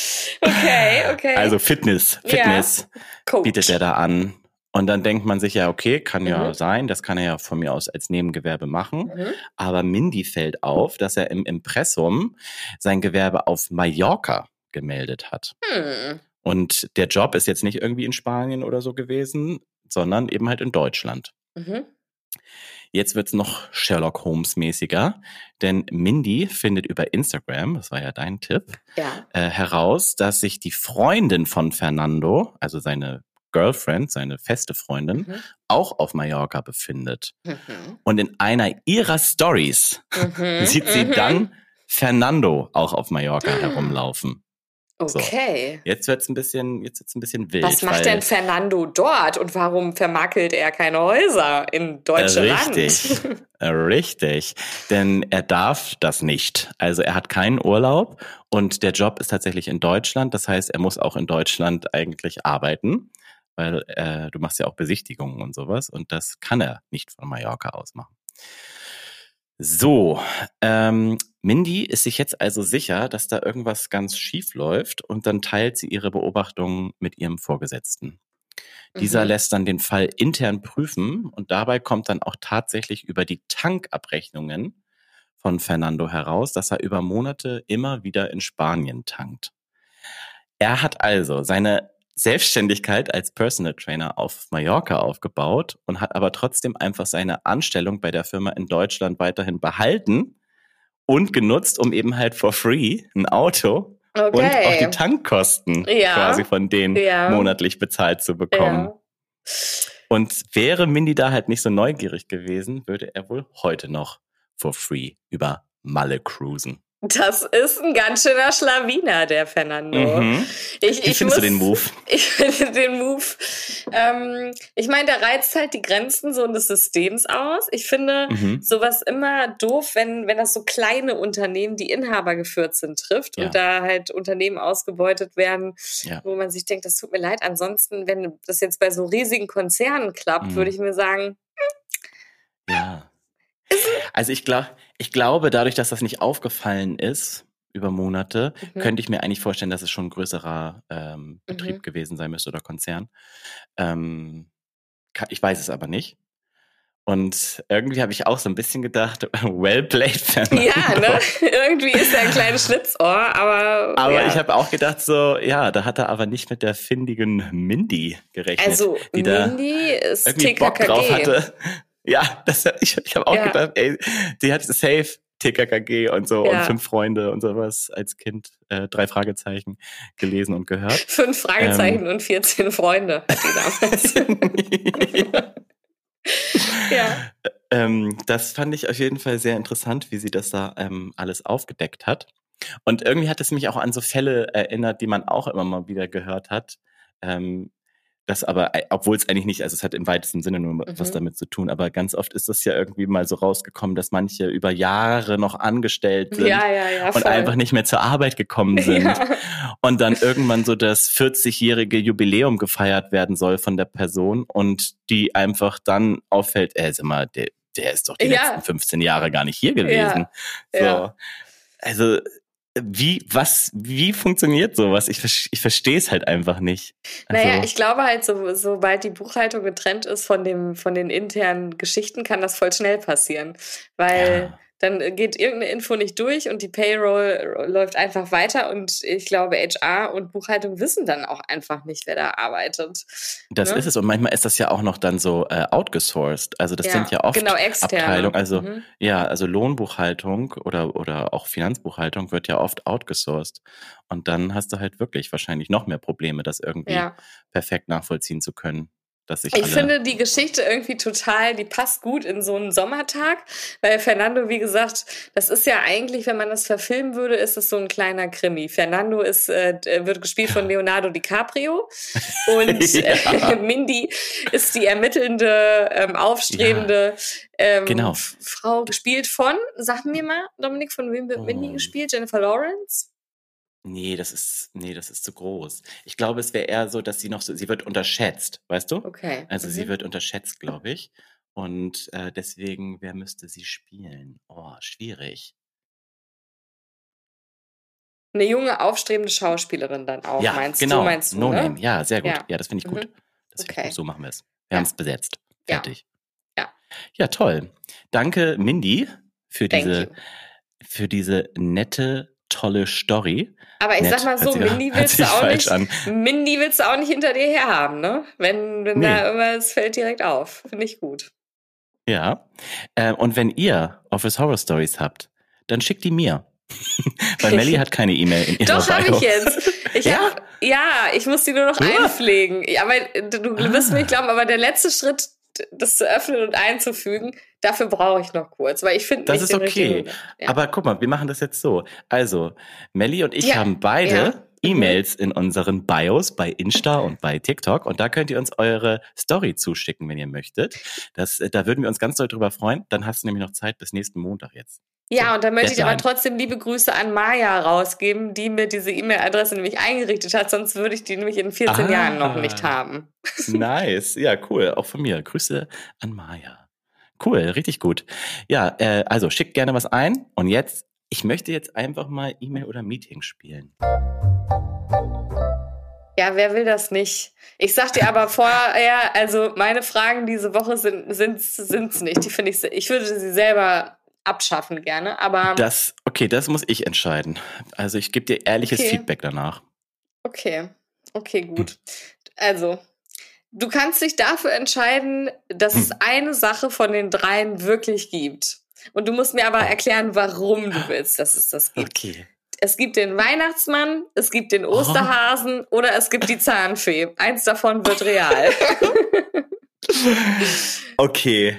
Okay, okay. Also Fitness, Fitness Coach. bietet er da an. Und dann denkt man sich ja, okay, kann ja Mhm. sein, das kann er ja von mir aus als Nebengewerbe machen. Mhm. Aber Mindy fällt auf, dass er im Impressum sein Gewerbe auf Mallorca gemeldet hat. Hm. Und der Job ist jetzt nicht irgendwie in Spanien oder so gewesen, sondern eben halt in Deutschland. Mhm. Jetzt wird's noch Sherlock Holmes-mäßiger, denn Mindy findet über Instagram, das war ja dein Tipp, Ja. äh, heraus, dass sich die Freundin von Fernando, also seine Girlfriend, seine feste Freundin, Mhm. auch auf Mallorca befindet. Mhm. Und in einer ihrer Stories Mhm. sieht sie Mhm. dann Fernando auch auf Mallorca herumlaufen. So. Okay. Jetzt wird's ein bisschen, jetzt wird's ein bisschen wild. Was macht weil, denn Fernando dort und warum vermakelt er keine Häuser in Deutschland? Richtig, äh, richtig. Denn er darf das nicht. Also er hat keinen Urlaub und der Job ist tatsächlich in Deutschland. Das heißt, er muss auch in Deutschland eigentlich arbeiten, weil äh, du machst ja auch Besichtigungen und sowas und das kann er nicht von Mallorca aus machen. So, ähm, Mindy ist sich jetzt also sicher, dass da irgendwas ganz schief läuft und dann teilt sie ihre Beobachtungen mit ihrem Vorgesetzten. Dieser Mhm. lässt dann den Fall intern prüfen und dabei kommt dann auch tatsächlich über die Tankabrechnungen von Fernando heraus, dass er über Monate immer wieder in Spanien tankt. Er hat also seine Selbstständigkeit als Personal Trainer auf Mallorca aufgebaut und hat aber trotzdem einfach seine Anstellung bei der Firma in Deutschland weiterhin behalten und genutzt, um eben halt for free ein Auto Okay. und auch die Tankkosten Ja. quasi von denen Ja. monatlich bezahlt zu bekommen. Ja. Und wäre Mindy da halt nicht so neugierig gewesen, würde er wohl heute noch for free über Malle cruisen. Das ist ein ganz schöner Schlawiner, der Fernando. Mhm. Ich, Wie ich findest muss, du den Move? Ich finde den Move, ähm, ich meine, der reizt halt die Grenzen so des Systems aus. Ich finde Mhm. sowas immer doof, wenn, wenn das so kleine Unternehmen, die Inhaber geführt sind, trifft Ja. und da halt Unternehmen ausgebeutet werden, Ja. wo man sich denkt, das tut mir leid. Ansonsten, wenn das jetzt bei so riesigen Konzernen klappt, Mhm. würde ich mir sagen, Ja. Also ich glaube, ich glaube, dadurch, dass das nicht aufgefallen ist über Monate, Mhm. könnte ich mir eigentlich vorstellen, dass es schon ein größerer ähm, Betrieb Mhm. gewesen sein müsste oder Konzern. Ähm, ka- ich weiß es aber nicht. Und irgendwie habe ich auch so ein bisschen gedacht, well played, Fernando. ja, ne? Irgendwie ist er ein kleines Schlitzohr, aber. Aber ja. ich habe auch gedacht, so, ja, da hat er aber nicht mit der findigen Mindy gerechnet, Also, die da Mindy ist irgendwie T K Bock K G. drauf hatte. Ja, das, ich, ich habe auch Ja. gedacht, ey, die hat safe T K K G und so Ja. und fünf Freunde und sowas als Kind, äh, drei Fragezeichen gelesen und gehört. Fünf Fragezeichen Ähm. und vierzehn Freunde hat die damals. ja. ja. Ähm, das fand ich auf jeden Fall sehr interessant, wie sie das da ähm, alles aufgedeckt hat. Und irgendwie hat es mich auch an so Fälle erinnert, die man auch immer mal wieder gehört hat. Ähm, das aber, obwohl es eigentlich nicht, also es hat im weitesten Sinne nur Mhm. was damit zu tun, aber ganz oft ist das ja irgendwie mal so rausgekommen, dass manche über Jahre noch angestellt sind Ja, ja, ja. und Voll. einfach nicht mehr zur Arbeit gekommen sind. Ja. Und dann irgendwann so das vierzigjährige Jubiläum gefeiert werden soll von der Person und die einfach dann auffällt, ey, sag mal, der, der ist doch die Ja. letzten fünfzehn Jahre gar nicht hier gewesen. Ja. So. Ja. Also, wie, was, wie funktioniert sowas? Ich, ver- ich verstehe es halt einfach nicht. Also, Naja, ich glaube halt, so, sobald die Buchhaltung getrennt ist von dem, von den internen Geschichten, kann das voll schnell passieren. Weil Ja. dann geht irgendeine Info nicht durch und die Payroll läuft einfach weiter und ich glaube, H R und Buchhaltung wissen dann auch einfach nicht, wer da arbeitet. Das ne? ist es. Und manchmal ist das ja auch noch dann so äh, outgesourced. Also das Ja, sind ja oft genau, externe. Abteilungen. Also Mhm. ja, also Lohnbuchhaltung oder oder auch Finanzbuchhaltung wird ja oft outgesourced. Und dann hast du halt wirklich wahrscheinlich noch mehr Probleme, das irgendwie Ja. perfekt nachvollziehen zu können, dass sich Ich alle. finde die Geschichte irgendwie total, die passt gut in so einen Sommertag, weil Fernando, wie gesagt, das ist ja eigentlich, wenn man das verfilmen würde, ist es so ein kleiner Krimi. Fernando ist, äh, wird gespielt von Leonardo DiCaprio und Ja. äh, Mindy ist die ermittelnde, ähm, aufstrebende ähm, Genau. F- Frau, gespielt von, sag mir mal, Dominik, von wem wird Mindy Oh. gespielt? Jennifer Lawrence? Nee, das ist, nee, das ist zu groß. Ich glaube, es wäre eher so, dass sie noch so, sie wird unterschätzt, weißt du? Okay. Also sie Mhm. wird unterschätzt, glaube ich. Und äh, deswegen, wer müsste sie spielen? Oh, schwierig. Eine junge, aufstrebende Schauspielerin dann auch, Ja, meinst genau. du, meinst du, No ne? Name. Ja, sehr gut. Ja. Ja, das finde ich gut. Mhm. Das finde Okay. ich gut. So machen wir es. Ja. Wir haben es besetzt. Ja. Fertig. Ja. Ja, toll. Danke, Mindy, für Thank diese, you. für diese nette, tolle Story. Aber ich Nett, sag mal so, hört sich- Mindy hört willst du sich auch falsch nicht, an. Mindy willst du auch nicht hinter dir herhaben, ne? Wenn, wenn Nee. da irgendwas fällt direkt auf. Finde ich gut. Ja. Äh, und wenn ihr Office Horror Stories habt, dann schickt die mir. Weil Melly hat keine E-Mail in ihrer Doch, habe Bio. ich jetzt. Ich Ja? hab, ja, ich muss die nur noch Ja. einpflegen. Ja, aber du, du Ah. wirst mir nicht glauben, aber der letzte Schritt, das zu öffnen und einzufügen, dafür brauche ich noch kurz, weil ich finde Das nicht ist den okay. richtigen. Ja. Aber guck mal, wir machen das jetzt so. Also, Melly und ich Ja. haben beide Ja. Mhm. E-Mails in unseren Bios bei Insta und bei TikTok. Und da könnt ihr uns eure Story zuschicken, wenn ihr möchtet. Das, äh, da würden wir uns ganz doll drüber freuen. Dann hast du nämlich noch Zeit bis nächsten Montag jetzt. Ja, So, und dann möchte ich aber Deadline. trotzdem liebe Grüße an Maya rausgeben, die mir diese E-Mail-Adresse nämlich eingerichtet hat, sonst würde ich die nämlich in vierzehn Ah. Jahren noch nicht haben. Nice. Ja, cool. Auch von mir. Grüße an Maya. Cool, richtig gut. Ja, äh, also schickt gerne was ein. Und jetzt, ich möchte jetzt einfach mal E-Mail oder Meeting spielen. Ja, wer will das nicht? Ich sag dir aber vorher, also meine Fragen diese Woche sind sind's, sind's nicht. Die finde ich, ich würde sie selber abschaffen gerne, aber... Das, okay, das muss ich entscheiden. Also ich gebe dir ehrliches okay. Feedback danach. Okay, okay, gut. Also, du kannst dich dafür entscheiden, dass es eine Sache von den dreien wirklich gibt. Und du musst mir aber erklären, warum du willst, dass es das gibt. Okay. Es gibt den Weihnachtsmann, es gibt den Osterhasen oh. oder es gibt die Zahnfee. Eins davon wird real. Okay.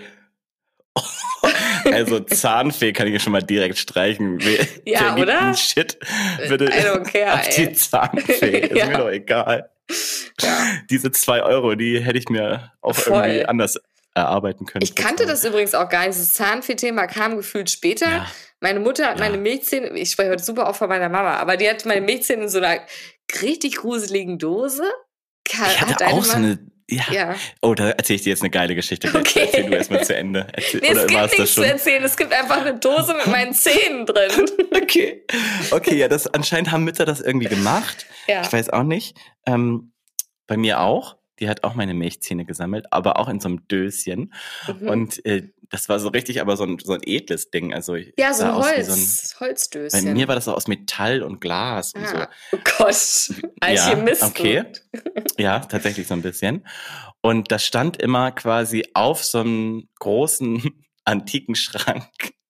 Also Zahnfee kann ich schon mal direkt streichen. Ja, oder? Shit, bitte I don't care, auf die ey. Zahnfee. Ist ja. mir doch egal. Ja. Diese zwei Euro, die hätte ich mir auch Voll. irgendwie anders erarbeiten können. Ich kannte das übrigens auch gar nicht. Das Zahnfee-Thema kam gefühlt später. Ja. Meine Mutter hat ja. meine Milchzähne, ich spreche heute super oft von meiner Mama, aber die hat meine Milchzähne in so einer richtig gruseligen Dose. Kann, ich hatte auch so eine, ja. ja. Oh, da erzähle ich dir jetzt eine geile Geschichte. Okay. Erzähl du erstmal zu Ende. Erzähl, nee, es gibt nichts zu erzählen. Es gibt einfach eine Dose mit meinen Zähnen drin. Okay. Okay, ja, das anscheinend haben Mütter das irgendwie gemacht. Ja. Ich weiß auch nicht. Ähm, bei mir auch. Die hat auch meine Milchzähne gesammelt, aber auch in so einem Döschen. Mhm. Und äh, das war so richtig, aber so ein, so ein edles Ding. Also ja, so ein, Holz, so ein Holzdöschen. Bei mir war das auch aus Metall und Glas und ah. so. Oh Gott, Alchemist. Ja, okay. Ja, tatsächlich so ein bisschen. Und das stand immer quasi auf so einem großen antiken Schrank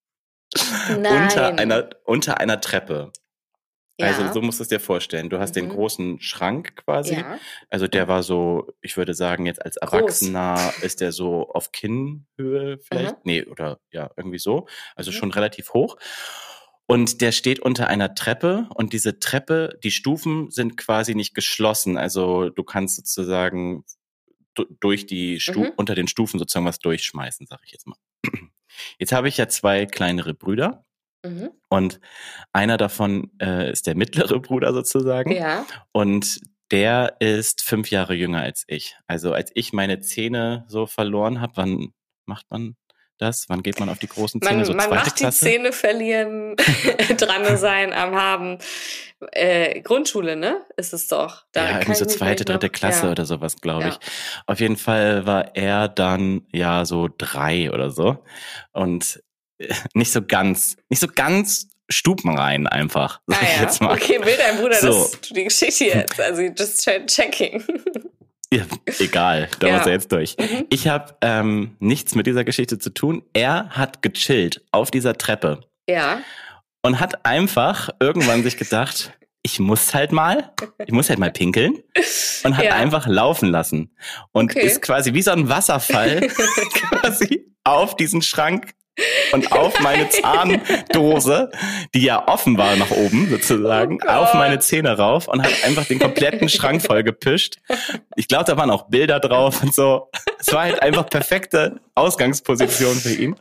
Nein. unter einer unter einer Treppe. Ja. Also so musst du es dir vorstellen. Du hast mhm. den großen Schrank quasi. Ja. Also der war so, ich würde sagen, jetzt als Erwachsener Groß. Ist der so auf Kinnhöhe vielleicht. Mhm. Nee, oder ja, irgendwie so. Also mhm. schon relativ hoch. Und der steht unter einer Treppe und diese Treppe, die Stufen sind quasi nicht geschlossen. Also du kannst sozusagen d- durch die Stu- mhm. unter den Stufen sozusagen was durchschmeißen, sag ich jetzt mal. Jetzt habe ich ja zwei kleinere Brüder. Mhm. Und einer davon äh, ist der mittlere Bruder sozusagen. Ja. Und der ist fünf Jahre jünger als ich. Also als ich meine Zähne so verloren habe, wann macht man das? Wann geht man auf die großen Zähne? Man, so man zweite macht Klasse? Die Zähne verlieren, dran sein, am haben. Äh, Grundschule, ne? Ist es doch. Da ja, irgendwie so zweite, dritte Klasse ja. oder sowas, glaube ja. ich. Auf jeden Fall war er dann ja so drei oder so. Und nicht so ganz, nicht so ganz stubenrein einfach. Sag ah, ich ja. jetzt mal. Okay, will dein Bruder so. Das, die Geschichte jetzt? Also just checking. Ja, egal, da ja. muss er jetzt durch. Mhm. Ich habe ähm, nichts mit dieser Geschichte zu tun. Er hat gechillt auf dieser Treppe. Ja. Und hat einfach irgendwann sich gedacht, ich muss halt mal, ich muss halt mal pinkeln. Und hat ja. einfach laufen lassen. Und okay. ist quasi wie so ein Wasserfall quasi auf diesen Schrank und auf meine Zahndose, die ja offen war nach oben sozusagen, oh auf meine Zähne rauf und hat einfach den kompletten Schrank voll gepischt. Ich glaube, da waren auch Bilder drauf und so. Es war halt einfach perfekte Ausgangsposition für ihn.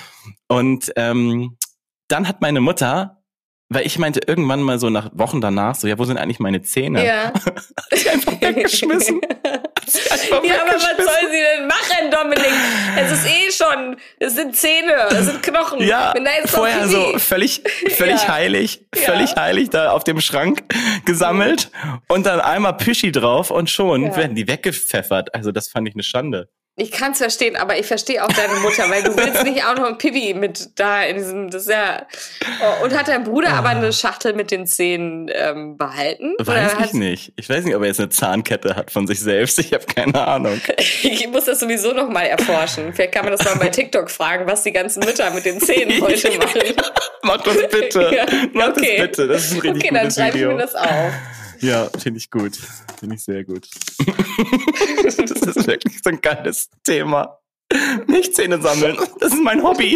Und ähm, dann hat meine Mutter, weil ich meinte irgendwann mal so nach Wochen danach, so, ja, wo sind eigentlich meine Zähne? Ja. Hat sie einfach weggeschmissen. Ja, aber was soll sie denn machen, Dominik? Es ist eh schon, es sind Zähne, es sind Knochen. Ja, vorher so völlig, völlig ja. heilig, völlig ja. heilig da auf dem Schrank gesammelt und dann einmal Pischi drauf und schon ja. werden die weggepfeffert. Also das fand ich eine Schande. Ich kann es verstehen, aber ich verstehe auch deine Mutter, weil du willst nicht auch noch ein Pipi mit da in diesem, das ist ja. Oh, und hat dein Bruder oh. aber eine Schachtel mit den Zähnen ähm, behalten? Weiß ich nicht. Ich weiß nicht, ob er jetzt eine Zahnkette hat von sich selbst. Ich habe keine Ahnung. Ich muss das sowieso noch mal erforschen. Vielleicht kann man das mal bei TikTok fragen, was die ganzen Mütter mit den Zähnen heute machen. Mach das bitte. Ja. Mach okay. das bitte. Das ist ein richtig okay, gutes dann schreibe Video. ich mir das auf. Ja, finde ich gut. Finde ich sehr gut. Das ist wirklich so ein geiles Thema. Nicht Zähne sammeln. Das ist mein Hobby.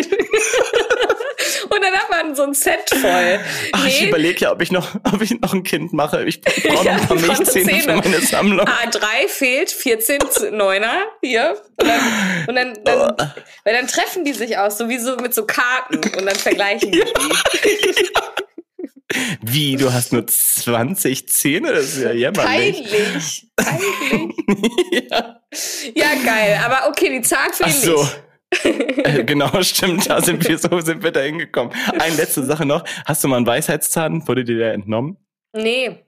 Und dann hat man so ein Set voll. Ach, nee. Ich überlege ja, ob ich noch, ob ich noch ein Kind mache. Ich brauche noch ein paar Milchzähne für meine Sammlung. Ah, drei fehlt, vierzehn, neuner hier. Und dann, und dann, dann oh. weil dann treffen die sich aus, sowieso mit so Karten und dann vergleichen die. Ja. Wie, du hast nur zwanzig Zähne? Das ist ja jämmerlich. Peinlich. Peinlich. ja. ja, geil. Aber okay, die Zahnfee Ach so. nicht. Äh, genau, stimmt, da sind wir, so sind wir da hingekommen. Eine letzte Sache noch. Hast du mal einen Weisheitszahn? Wurde dir der entnommen? Nee.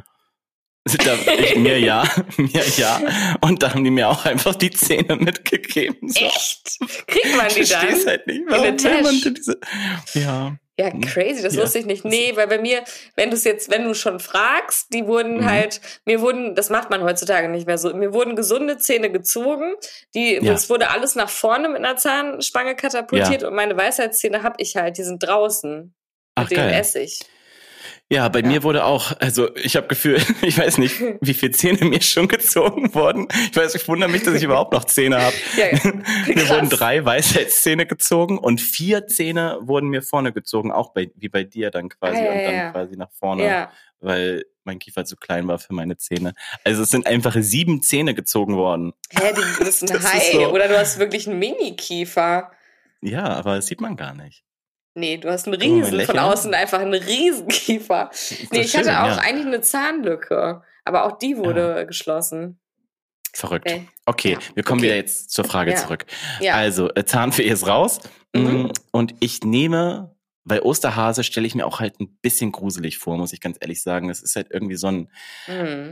Da, ich, mir ja, mir ja. Und da haben die mir auch einfach die Zähne mitgegeben. So. Echt? Kriegt man die Ich dann? versteh's halt nicht. In Warum der will man Tasche? denn diese... Ja. Ja, crazy, das Ja. wusste ich nicht. Nee, weil bei mir, wenn du es jetzt, wenn du schon fragst, die wurden Mhm. halt, mir wurden, das macht man heutzutage nicht mehr so, mir wurden gesunde Zähne gezogen, die, Ja. es wurde alles nach vorne mit einer Zahnspange katapultiert Ja. und meine Weisheitszähne hab ich halt, die sind draußen. Ach, Mit denen geil. esse ich. Ja, bei Ja. mir wurde auch, also ich habe Gefühl, ich weiß nicht, wie viele Zähne mir schon gezogen wurden. Ich weiß, ich wundere mich, dass ich überhaupt noch Zähne habe. Ja, ja. Mir Krass. wurden drei Weisheitszähne gezogen und vier Zähne wurden mir vorne gezogen, auch bei, wie bei dir dann quasi Ah, ja, und dann ja. quasi nach vorne, Ja. weil mein Kiefer zu klein war für meine Zähne. Also es sind einfach sieben Zähne gezogen worden. Hä, du bist ein Das ist Hai. so. Oder du hast wirklich einen Mini-Kiefer. Ja, aber das sieht man gar nicht. Nee, du hast einen Guck mal, mein Riesen, von Lächeln. außen einfach einen Riesenkiefer. Ist Nee, das ich hatte schön, auch ja. eigentlich eine Zahnlücke, aber auch die wurde geschlossen. Verrückt. Okay. Okay, Ja. wir kommen Okay. wieder jetzt zur Frage Ja. zurück. Ja. Also, äh, Zahnfee ist raus. Mhm. Mm, Und ich nehme, weil Osterhase stelle ich mir auch halt ein bisschen gruselig vor, muss ich ganz ehrlich sagen. Das ist halt irgendwie so ein, Mhm.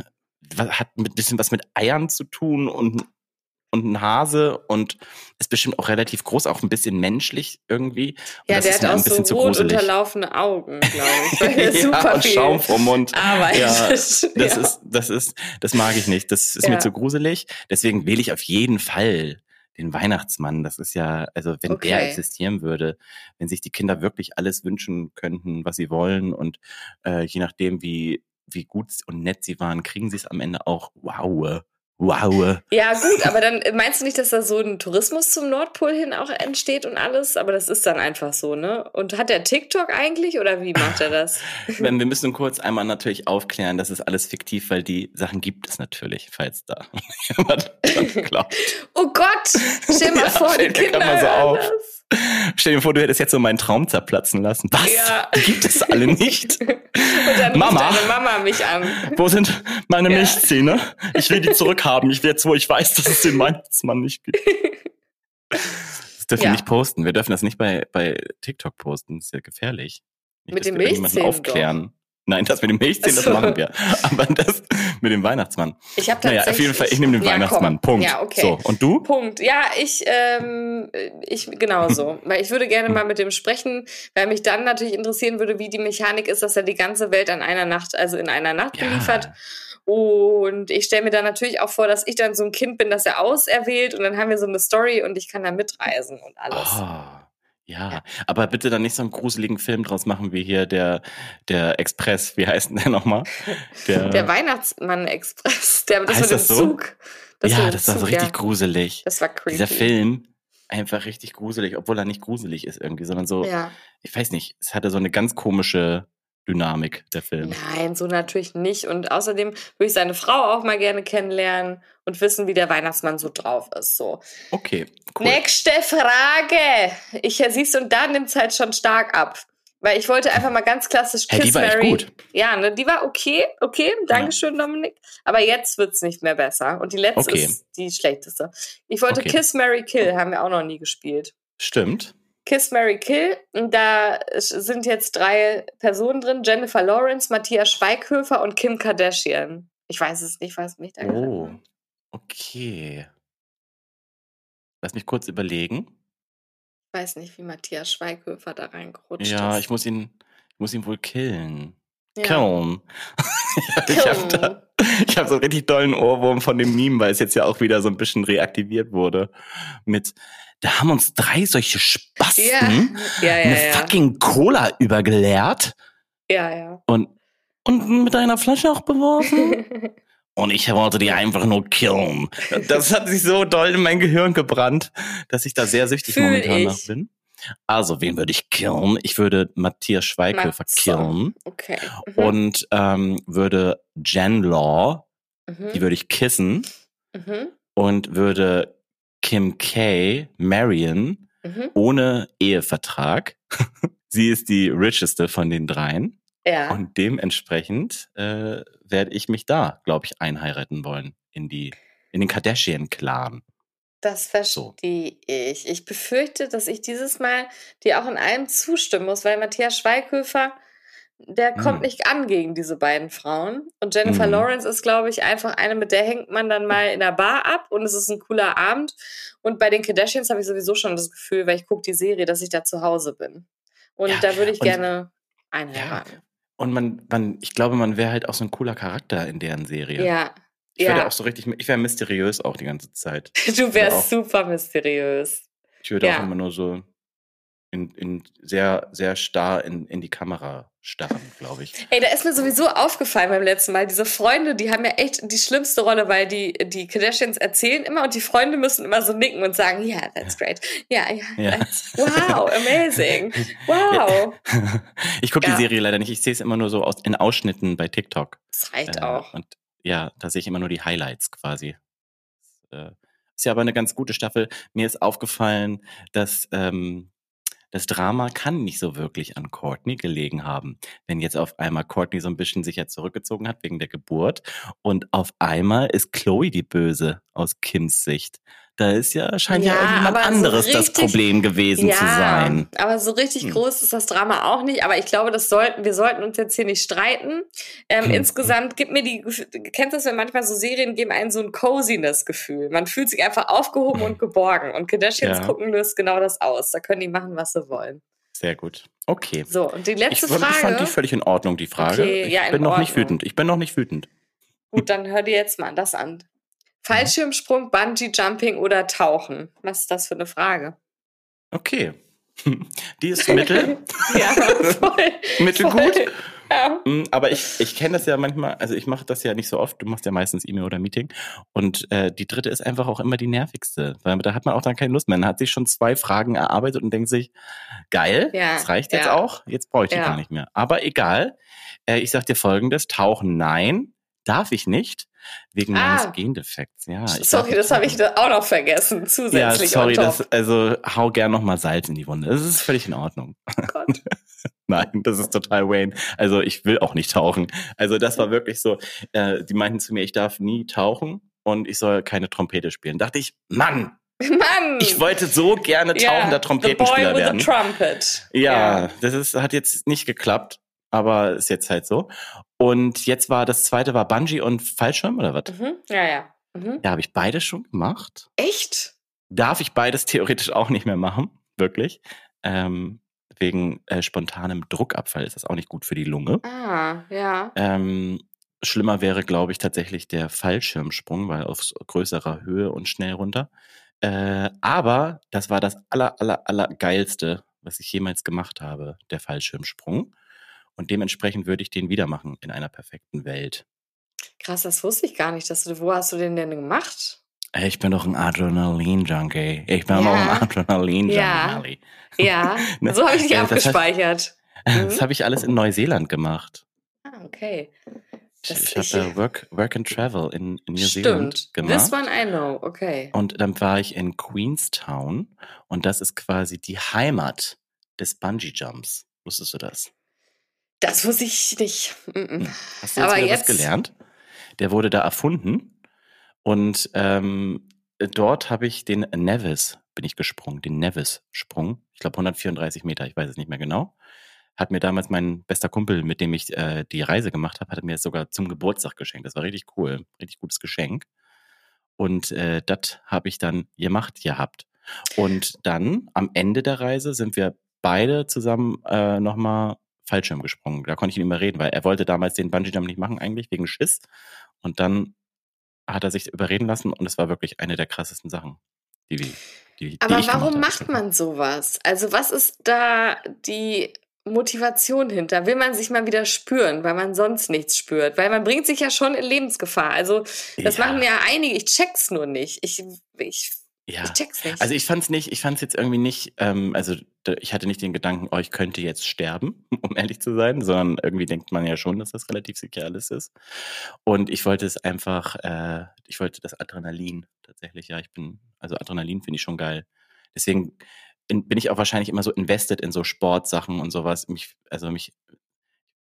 was- hat ein bisschen was mit Eiern zu tun und, und ein Hase und ist bestimmt auch relativ groß, auch ein bisschen menschlich irgendwie. Und Ja, das der ist hat mir auch ein so bisschen zu rot gruselig. unterlaufene Augen, glaube ich. Weil er super ja, und viel Schaum vom Mund. arbeitet. Ja, das Ja. ist, das ist, das mag ich nicht. Das ist Ja. mir zu gruselig. Deswegen wähle ich auf jeden Fall den Weihnachtsmann. Das ist ja, also wenn der Okay. existieren würde, wenn sich die Kinder wirklich alles wünschen könnten, was sie wollen und äh, je nachdem wie wie gut und nett sie waren, kriegen sie es am Ende auch. Wow, wow. Ja, gut, aber dann äh, meinst du nicht, dass da so ein Tourismus zum Nordpol hin auch entsteht und alles? Aber das ist dann einfach so, ne? Und hat der TikTok eigentlich oder wie macht er das? Wenn wir müssen kurz einmal natürlich aufklären, das ist alles fiktiv, weil die Sachen gibt es natürlich, falls da jemand dran glaubt. Oh Gott! Stell dir mal Ja, vor, die fällt mir Kinder grad mal so hören auf. das. Stell dir vor, du hättest jetzt so meinen Traum zerplatzen lassen. Was? Ja. Die gibt es alle nicht? Und dann Mama. ruft deine Mama mich an. Wo sind meine Ja. Milchzähne? Ich will die zurückhaben. Ich will jetzt, wo ich weiß, dass es den Weihnachtsmann nicht gibt. Das dürfen wir Ja. nicht posten. Wir dürfen das nicht bei, bei TikTok posten. Das ist ja gefährlich. Nicht, Mit dass den wir irgendjemanden Milchzähnen aufklären. Nein, das mit dem Milchzähnen, Ach so. das machen wir. Aber das mit dem Weihnachtsmann. Ich habe Naja, tatsächlich... auf jeden Fall, ich nehme den Ja, Weihnachtsmann. komm. Punkt. Ja, okay. So, und du? Punkt. Ja, ich, ähm, ich genauso. Weil ich würde gerne mal mit dem sprechen, weil mich dann natürlich interessieren würde, wie die Mechanik ist, dass er die ganze Welt an einer Nacht, also in einer Nacht Ja. beliefert. Und ich stelle mir dann natürlich auch vor, dass ich dann so ein Kind bin, das er auserwählt und dann haben wir so eine Story und ich kann da mitreisen und alles. Ah, ja. Ja. Aber bitte dann nicht so einen gruseligen Film draus machen wie hier der, der Express. Wie heißt denn der nochmal? Der, Der Weihnachtsmann-Express, der, das Heißt mit dem das so? Zug. Das mit ja, dem das war so Zug, richtig ja. gruselig. Das war creepy. Dieser Film, einfach richtig gruselig, obwohl er nicht gruselig ist irgendwie, sondern so, Ja. ich weiß nicht, es hatte so eine ganz komische Dynamik, der Film. Nein, so natürlich nicht. Und außerdem würde ich seine Frau auch mal gerne kennenlernen und wissen, wie der Weihnachtsmann so drauf ist. So. Okay, cool. Nächste Frage. Ich ja, siehst du, und da nimmt es halt schon stark ab. Weil ich wollte einfach mal ganz klassisch Hey, die Kiss war echt Mary. gut. Ja, ne, die war okay, okay, Dankeschön, Dominik. Aber jetzt wird's nicht mehr besser. Und die letzte Okay. ist die schlechteste. Ich wollte Okay. Kiss Mary Kill, haben wir auch noch nie gespielt. Stimmt. Kiss, Mary, Kill. Und da sind jetzt drei Personen drin. Jennifer Lawrence, Matthias Schweighöfer und Kim Kardashian. Ich weiß es nicht, was mich da Oh, gefallen okay. Lass mich kurz überlegen. Ich weiß nicht, wie Matthias Schweighöfer da reingerutscht Ja, ist. ich muss ihn, ich muss ihn wohl killen. Ja. Killen. Ich habe da, ich hab so einen richtig dollen Ohrwurm von dem Meme, weil es jetzt ja auch wieder so ein bisschen reaktiviert wurde. Mit, da haben uns drei solche Spasten Ja, ja, ja. eine ja. fucking Cola übergeleert Ja, ja. und, und mit einer Flasche auch beworfen. Und ich wollte die einfach nur killen. Das hat sich so doll in mein Gehirn gebrannt, dass ich da sehr süchtig Fühl momentan ich. nach bin. Also, wen würde ich killen? Ich würde Matthias Schweighöfer Matze. killen Okay. Mhm. und ähm, würde Jen Law, mhm. die würde ich kissen Mhm. und würde Kim K marryen Mhm. ohne Ehevertrag. Sie ist die richeste von den dreien. Ja. Und dementsprechend äh, werde ich mich da, glaube ich, einheiraten wollen in die in den Kardashian-Clan. Das So. verstehe ich. Ich befürchte, dass ich dieses Mal dir auch in allem zustimmen muss, weil Matthias Schweighöfer, der kommt Mm. nicht an gegen diese beiden Frauen. Und Jennifer Mm. Lawrence ist, glaube ich, einfach eine, mit der hängt man dann mal in der Bar ab und es ist ein cooler Abend. Und bei den Kardashians habe ich sowieso schon das Gefühl, weil ich gucke die Serie, dass ich da zu Hause bin. Und Ja, da würde ich und gerne ja, einheiraten. und man, man, ich glaube, man wäre halt auch so ein cooler Charakter in deren Serie. Ja, Ich würde ja. auch so richtig, ich wäre mysteriös auch die ganze Zeit. Du Ich würde wärst auch, super mysteriös. ich würde auch Ja. immer nur so in, in sehr, sehr starr in, in die Kamera starren, glaube ich. Ey, da ist mir sowieso aufgefallen beim letzten Mal, diese Freunde, die haben ja echt die schlimmste Rolle, weil die, die Kardashians erzählen immer und die Freunde müssen immer so nicken und sagen, ja, yeah, that's great. Ja, ja, Ja. that's, wow, amazing. Wow. Ich gucke Ja. die Serie leider nicht, ich sehe es immer nur so aus, in Ausschnitten bei TikTok. Das reicht Äh, auch. und ja, da sehe ich immer nur die Highlights quasi. Äh, ist ja aber eine ganz gute Staffel. Mir ist aufgefallen, dass ähm, das Drama kann nicht so wirklich an Kourtney gelegen haben. Wenn jetzt auf einmal Kourtney so ein bisschen sich ja zurückgezogen hat wegen der Geburt und auf einmal ist Chloe die Böse aus Kims Sicht. Da ist ja, scheint ja, Ja, irgendjemand aber so anderes das richtig- Problem gewesen zu Ja, sein. aber so richtig Hm. groß ist das Drama auch nicht. Aber ich glaube, das sollten, wir sollten uns jetzt hier nicht streiten. Ähm, Hm. Insgesamt gibt mir die, du kennst das, wenn manchmal so Serien geben einen so ein Coziness-Gefühl. Man fühlt sich einfach aufgehoben und geborgen. Und Kardashians Ja. gucken löst genau das aus. Da können die machen, was sie wollen. Sehr gut. Okay. So, und die Ich, letzte fand- Frage. ich fand die völlig in Ordnung, die Frage. Okay, ich ja, in bin noch nicht Ordnung. wütend. Ich bin noch nicht wütend. Gut, dann hör dir jetzt mal das an. Fallschirmsprung, Bungee-Jumping oder Tauchen? Was ist das für eine Frage? Okay. Die ist mittel. Ja, voll. Mittelgut. voll. Ja. Mm, Aber ich, ich kenne das ja manchmal, also ich mache das ja nicht so oft, du machst ja meistens E-Mail oder Meeting und äh, die dritte ist einfach auch immer die nervigste, weil da hat man auch dann keine Lust mehr. Man hat sich schon zwei Fragen erarbeitet und denkt sich, geil, Ja, das reicht jetzt ja. auch, jetzt brauche ich die Ja. gar nicht mehr. Aber egal, äh, ich sag dir folgendes, tauchen nein, darf ich nicht, wegen Ah. meines Gendefekts. Ja, ich darf Sorry, nicht das habe ich tauchen. da auch noch vergessen, Ja, zusätzlich sorry, on top. das, also hau gern nochmal Salz in die Wunde. Das ist völlig in Ordnung. Gott. Nein, das ist total Wayne. Also ich will auch nicht tauchen. Also das war wirklich so, äh, die meinten zu mir, ich darf nie tauchen und ich soll keine Trompete spielen. Dachte ich, Mann, Mann! ich wollte so gerne tauchender Trompetenspieler the boy werden. with the trumpet. Ja, das ist, hat jetzt nicht geklappt, aber ist jetzt halt so. Und jetzt war, das zweite war Bungee und Fallschirm oder was? Mhm. Ja, ja. Mhm. Ja, habe ich beides schon gemacht. Echt? Darf ich beides theoretisch auch nicht mehr machen, wirklich. Ähm, wegen äh, spontanem Druckabfall ist das auch nicht gut für die Lunge. Ah, ja. Ähm, schlimmer wäre, glaube ich, tatsächlich der Fallschirmsprung, weil auf größerer Höhe und schnell runter. Äh, aber das war das aller, aller, aller geilste, was ich jemals gemacht habe, der Fallschirmsprung. Und dementsprechend würde ich den wieder machen in einer perfekten Welt. Krass, das wusste ich gar nicht. Dass du, wo hast du den denn gemacht? Äh, Ich bin doch ein Adrenalin-Junkie. Ich bin Ja. auch ein Adrenalin-Junkie, Ja. Mali. Ja, Ne? so habe ich dich Ja, das heißt- abgespeichert. Mhm. Das habe ich alles in Neuseeland gemacht. Ah, okay. Ich, Das ich ich- habe äh, Work, Work and Travel in, in New Zealand Stimmt. gemacht. This one I know, okay. Und dann war ich in Queenstown und das ist quasi die Heimat des Bungee Jumps. Wusstest du das? Das wusste ich nicht. Mhm. Hm. Hast du jetzt Aber wieder jetzt- was gelernt? Der wurde da erfunden und ähm, dort habe ich den Nevis, bin ich gesprungen, den Nevis-Sprung. Ich glaube hundertvierunddreißig Meter, ich weiß es nicht mehr genau. Hat mir damals mein bester Kumpel, mit dem ich äh, die Reise gemacht habe, hat mir das sogar zum Geburtstag geschenkt. Das war richtig cool, richtig gutes Geschenk. Und äh, das habe ich dann gemacht gehabt. Und dann am Ende der Reise sind wir beide zusammen äh, nochmal Fallschirm gesprungen. Da konnte ich ihn überreden, weil er wollte damals den Bungee-Jump nicht machen eigentlich, wegen Schiss. Und dann hat er sich überreden lassen und es war wirklich eine der krassesten Sachen, die, die, die Aber ich warum gemacht habe. macht man sowas? Also was ist da die Motivation hinter? Will man sich mal wieder spüren, weil man sonst nichts spürt? Weil man bringt sich ja schon in Lebensgefahr. Also das Ja. machen ja einige. Ich check's nur nicht. Ich, ich, Ja. ich check's nicht. Also ich fand's nicht, ich fand's jetzt irgendwie nicht, ähm, also da- ich hatte nicht den Gedanken, oh, ich könnte jetzt sterben, um ehrlich zu sein, sondern irgendwie denkt man ja schon, dass das relativ sicher alles ist. Und ich wollte es einfach, äh, ich wollte das Adrenalin tatsächlich, ja, ich bin, also Adrenalin finde ich schon geil. Deswegen in, bin ich auch wahrscheinlich immer so invested in so Sportsachen und sowas. Mich, also mich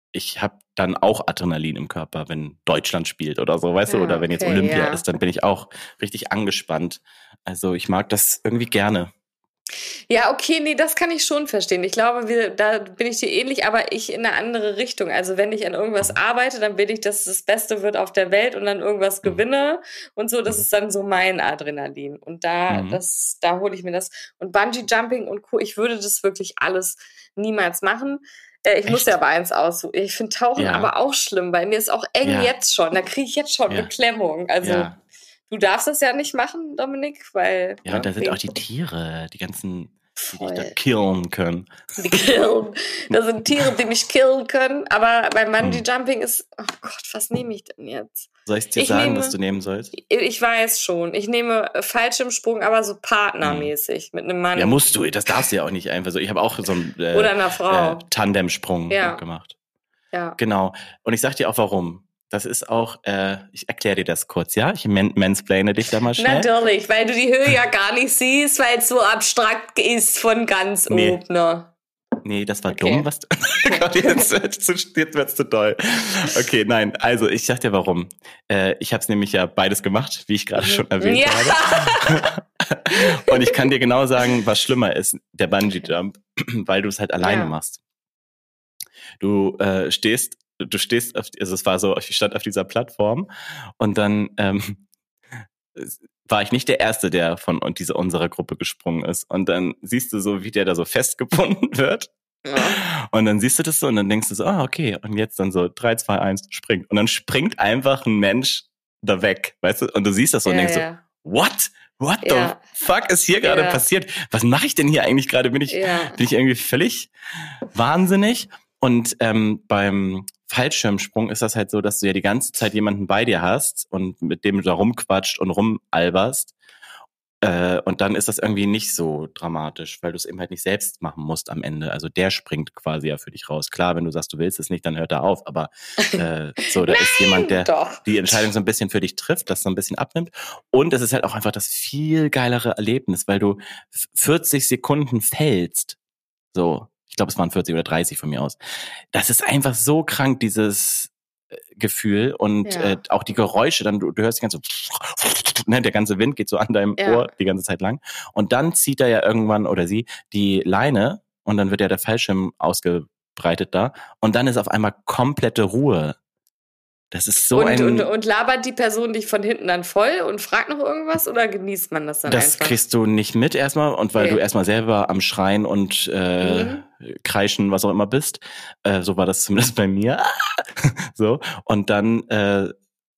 ich habe dann auch Adrenalin im Körper, wenn Deutschland spielt oder so, weißt ja, du, oder wenn jetzt okay, Olympia ja. ist, dann bin ich auch richtig angespannt. Also ich mag das irgendwie gerne. Ja, okay, nee, das kann ich schon verstehen. Ich glaube, wir, da bin ich dir ähnlich, aber ich in eine andere Richtung. Also wenn ich an irgendwas arbeite, dann will ich, dass es das Beste wird auf der Welt und dann irgendwas gewinne und so. Das ist dann so mein Adrenalin. Und da, Mhm. das, da hole ich mir das. Und Bungee Jumping und Co. Ich würde das wirklich alles niemals machen. Äh, ich Echt? muss ja aber eins aussuchen. Ich finde Tauchen Ja. aber auch schlimm. Bei mir ist auch eng Ja. jetzt schon. Da kriege ich jetzt schon Ja. Beklemmung. Also Ja. du darfst das ja nicht machen, Dominik, weil... Ja, ne, da sind wegen- auch die Tiere, die ganzen, die dich da Voll. killen können. Die killen. Das sind Tiere, die mich killen können. Aber beim Bungee Hm. Jumping ist, oh Gott, was nehme ich denn jetzt? Soll ich dir Ich sagen, nehme- was du nehmen sollst? Ich weiß schon. Ich nehme Fallschirmsprung, aber so partnermäßig mit einem Mann Ja, musst du, das darfst du ja auch nicht einfach so. Ich habe auch so einen äh, oder einer Frau. äh, Tandemsprung Ja. gemacht. Ja. Genau. Und ich sag dir auch warum. Das ist auch, äh, ich erkläre dir das kurz, ja? Ich man- mansplaine dich da mal schnell. Natürlich, weil du die Höhe ja gar nicht siehst, weil es so abstrakt ist von ganz Nee. oben. Ne? Nee, das war Okay. dumm. Was? Gott, jetzt, wird's zu- jetzt wird's zu doll. Okay, nein, also ich sag dir warum. Äh, ich habe es nämlich ja beides gemacht, wie ich gerade schon erwähnt Ja. habe. Und ich kann dir genau sagen, was schlimmer ist, der Bungee Jump, weil du es halt alleine Ja. machst. Du äh, stehst, du stehst, auf, also es war so, ich stand auf dieser Plattform und dann ähm, war ich nicht der Erste, der von und diese unserer Gruppe gesprungen ist. Und dann siehst du so, wie der da so festgebunden wird. Ja. Und dann siehst du das so und dann denkst du so, ah, okay. Und jetzt dann so drei, zwei, eins, springt. Und dann springt einfach ein Mensch da weg, weißt du? Und du siehst das so und Ja, denkst ja. so, what? What Ja. the fuck ist hier gerade Ja. passiert? Was mache ich denn hier eigentlich gerade? Bin ich, Ja. bin ich irgendwie völlig wahnsinnig? Und ähm, beim Fallschirmsprung ist das halt so, dass du ja die ganze Zeit jemanden bei dir hast und mit dem du da rumquatscht und rumalberst. Äh, und dann ist das irgendwie nicht so dramatisch, weil du es eben halt nicht selbst machen musst am Ende. Also der springt quasi ja für dich raus. Klar, wenn du sagst, du willst es nicht, dann hört er auf. Aber äh, so, da ist jemand, der Doch. die Entscheidung so ein bisschen für dich trifft, das so ein bisschen abnimmt. Und es ist halt auch einfach das viel geilere Erlebnis, weil du vierzig Sekunden fällst. So, ich glaube, es waren vierzig oder dreißig von mir aus. Das ist einfach so krank, dieses äh, Gefühl und Ja. äh, auch die Geräusche, dann du, du hörst die ganze ne, der ganze Wind geht so an deinem Ja. Ohr die ganze Zeit lang und dann zieht er ja irgendwann oder sie die Leine und dann wird ja der Fallschirm ausgebreitet da und dann ist auf einmal komplette Ruhe. Das ist so und, ein und, und labert die Person dich von hinten dann voll und fragt noch irgendwas oder genießt man das dann das einfach? kriegst du nicht mit erstmal und weil Okay. du erstmal selber am Schreien und äh, Mhm. kreischen, was auch immer bist. Äh, so war das zumindest bei mir. So. Und dann äh,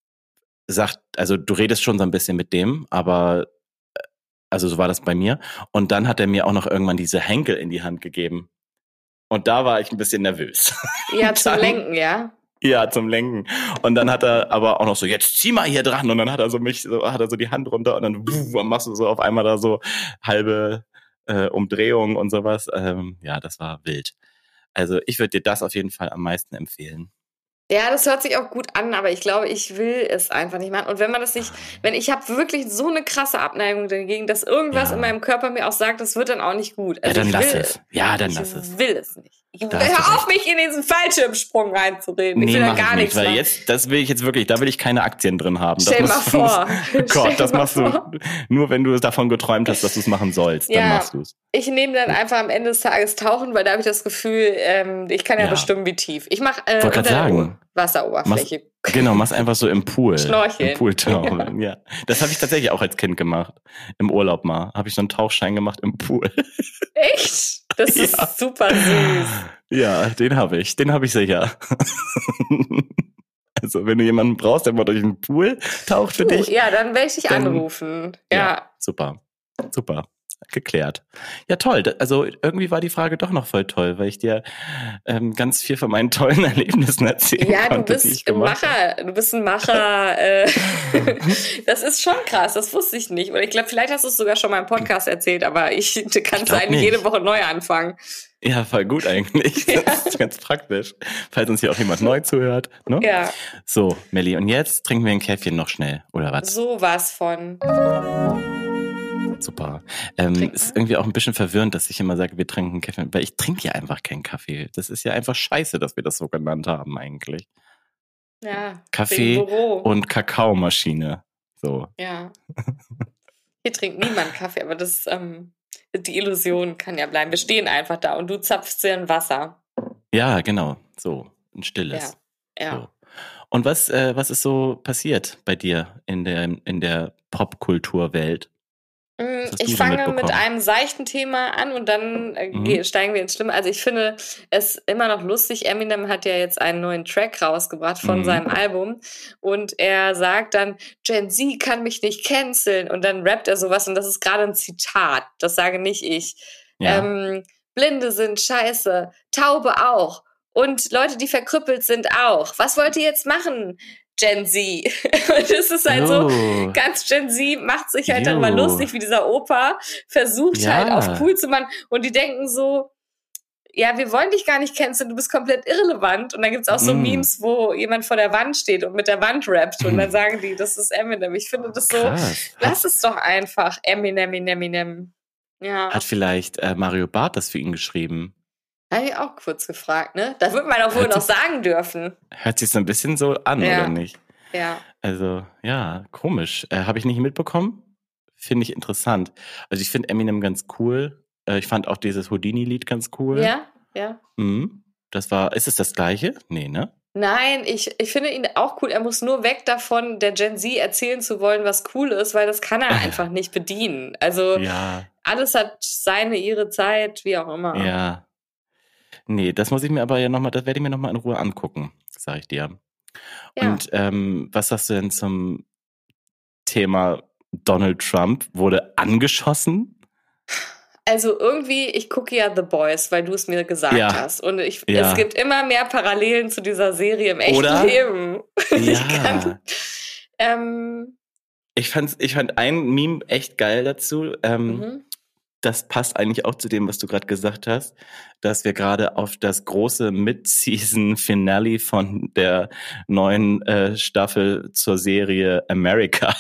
sagt, also du redest schon so ein bisschen mit dem, aber äh, also so war das bei mir. Und dann hat er mir auch noch irgendwann diese Henkel in die Hand gegeben. Und da war ich ein bisschen nervös. Ja, zum Dann- Lenken, ja. Ja, zum Lenken. Und dann hat er aber auch noch so, jetzt zieh mal hier dran. Und dann hat er so mich, so, hat er so die Hand runter und dann wuh, machst du so auf einmal da so halbe äh, Umdrehungen und sowas. Ähm, ja, das war wild. Also ich würde dir das auf jeden Fall am meisten empfehlen. Ja, das hört sich auch gut an, aber ich glaube, ich will es einfach nicht machen. Und wenn man das nicht, wenn ich habe wirklich so eine krasse Abneigung dagegen, dass irgendwas Ja. in meinem Körper mir auch sagt, das wird dann auch nicht gut. Ja, Also dann ich lass will es. Ja, dann ich lass es. will es nicht. Ich, Da hast du hör auf, mich in diesen Fallschirmsprung reinzureden. Ich Nee, will da mach gar ich nicht, nichts weil machen. jetzt, das will ich jetzt wirklich, da will ich keine Aktien drin haben. Stell das mal musst- vor. Gott, Stell das mal machst vor. du nur, wenn du davon geträumt hast, dass du es machen sollst. Dann Ja. machst du es. Ich nehme dann einfach am Ende des Tages tauchen, weil da habe ich das Gefühl, ähm, ich kann ja, Ja. bestimmen, wie tief. Ich mache äh, Wollte unter grad der sagen. Ober- Wasseroberfläche. Genau, mach's einfach so im Pool. Schnorcheln. Im Pool tauchen, ja. Das habe ich tatsächlich auch als Kind gemacht. Im Urlaub mal. Habe ich so einen Tauchschein gemacht im Pool. Echt? Das ist Ja. super süß. Ja, den habe ich. Den habe ich sicher. Also, wenn du jemanden brauchst, der mal durch den Pool taucht für dich. Ja, dann werde ich dich Dann- anrufen. Ja. Super. Super. Geklärt. Ja, toll. Da- Also irgendwie war die Frage doch noch voll toll, weil ich dir ähm, ganz viel von meinen tollen Erlebnissen erzählen Ja, du konnte, die bist ich ein gemacht habe. Macher. Du bist ein Macher. Äh, das ist schon krass. Das wusste ich nicht. Oder ich glaube, vielleicht hast du es sogar schon mal im Podcast erzählt, aber ich du kannst glaub eigentlich nicht. jede Woche neu anfangen. Ja, voll gut eigentlich. Ja. Das ist ganz praktisch. Falls uns hier auch jemand neu zuhört. Ne? Ja, So, Melli, und jetzt trinken wir ein Käffchen noch schnell, oder was? sowas von. super. Ähm, ist irgendwie auch ein bisschen verwirrend, dass ich immer sage, wir trinken Kaffee, weil ich trinke ja einfach keinen Kaffee. Das ist ja einfach scheiße, dass wir das so genannt haben eigentlich. Ja, Kaffee Büro. und Kakaomaschine. So. Ja. Hier trinkt niemand Kaffee, aber das, ähm, die Illusion kann ja bleiben. Wir stehen einfach da und du zapfst dir ein Wasser. Ja, genau. So, ein stilles. Ja, ja. So. Und was, äh, was ist so passiert bei dir in der, in der Popkulturwelt? Ich fange mit einem seichten Thema an und dann äh, mhm. steigen wir ins Schlimme. Also ich finde es immer noch lustig. Eminem hat ja jetzt einen neuen Track rausgebracht von mhm. seinem Album und er sagt dann, Gen Z kann mich nicht canceln und dann rappt er sowas und das ist gerade ein Zitat. Das sage nicht ich. Ja. Ähm, Blinde sind scheiße, Taube auch und Leute, die verkrüppelt sind auch. Was wollt ihr jetzt machen? Gen Z. Und es ist halt jo. so, ganz Gen Z macht sich halt jo. dann mal lustig, wie dieser Opa versucht ja. halt auf cool zu machen. Und die denken so, ja, wir wollen dich gar nicht canceln, du bist komplett irrelevant. Und dann gibt's auch so mm. Memes, wo jemand vor der Wand steht und mit der Wand rappt. Und dann sagen die, das ist Eminem. Ich finde das so, Krass. lass es doch einfach. Eminem, Eminem. Ja. Hat vielleicht äh, Mario Barth das für ihn geschrieben? Habe ich auch kurz gefragt, ne? Da wird man auch wohl noch sagen dürfen. Hört sich so ein bisschen so an, ja. oder nicht? Ja. Also, ja, komisch. Äh, Habe ich nicht mitbekommen. Finde ich interessant. Also ich finde Eminem ganz cool. Äh, ich fand auch dieses Houdini-Lied ganz cool. Ja, ja. Mhm. Das war, ist es das gleiche? Nee, ne? Nein, ich, ich finde ihn auch cool. Er muss nur weg davon, der Gen Z erzählen zu wollen, was cool ist, weil das kann er einfach nicht bedienen. Also ja. alles hat seine, ihre Zeit, wie auch immer. Ja. Nee, das muss ich mir aber ja nochmal, das werde ich mir nochmal in Ruhe angucken, sage ich dir. Ja. Und ähm, was sagst du denn zum Thema Donald Trump wurde angeschossen? Also irgendwie, ich gucke ja The Boys, weil du es mir gesagt ja. hast. Und ich, ja. es gibt immer mehr Parallelen zu dieser Serie im echten Oder? Leben. Ja. ich, kann, ähm, ich, fand's, ich fand ein Meme echt geil dazu. Ähm, mhm. Das passt eigentlich auch zu dem, was du gerade gesagt hast, dass wir gerade auf das große Mid-Season-Finale von der neuen äh, Staffel zur Serie America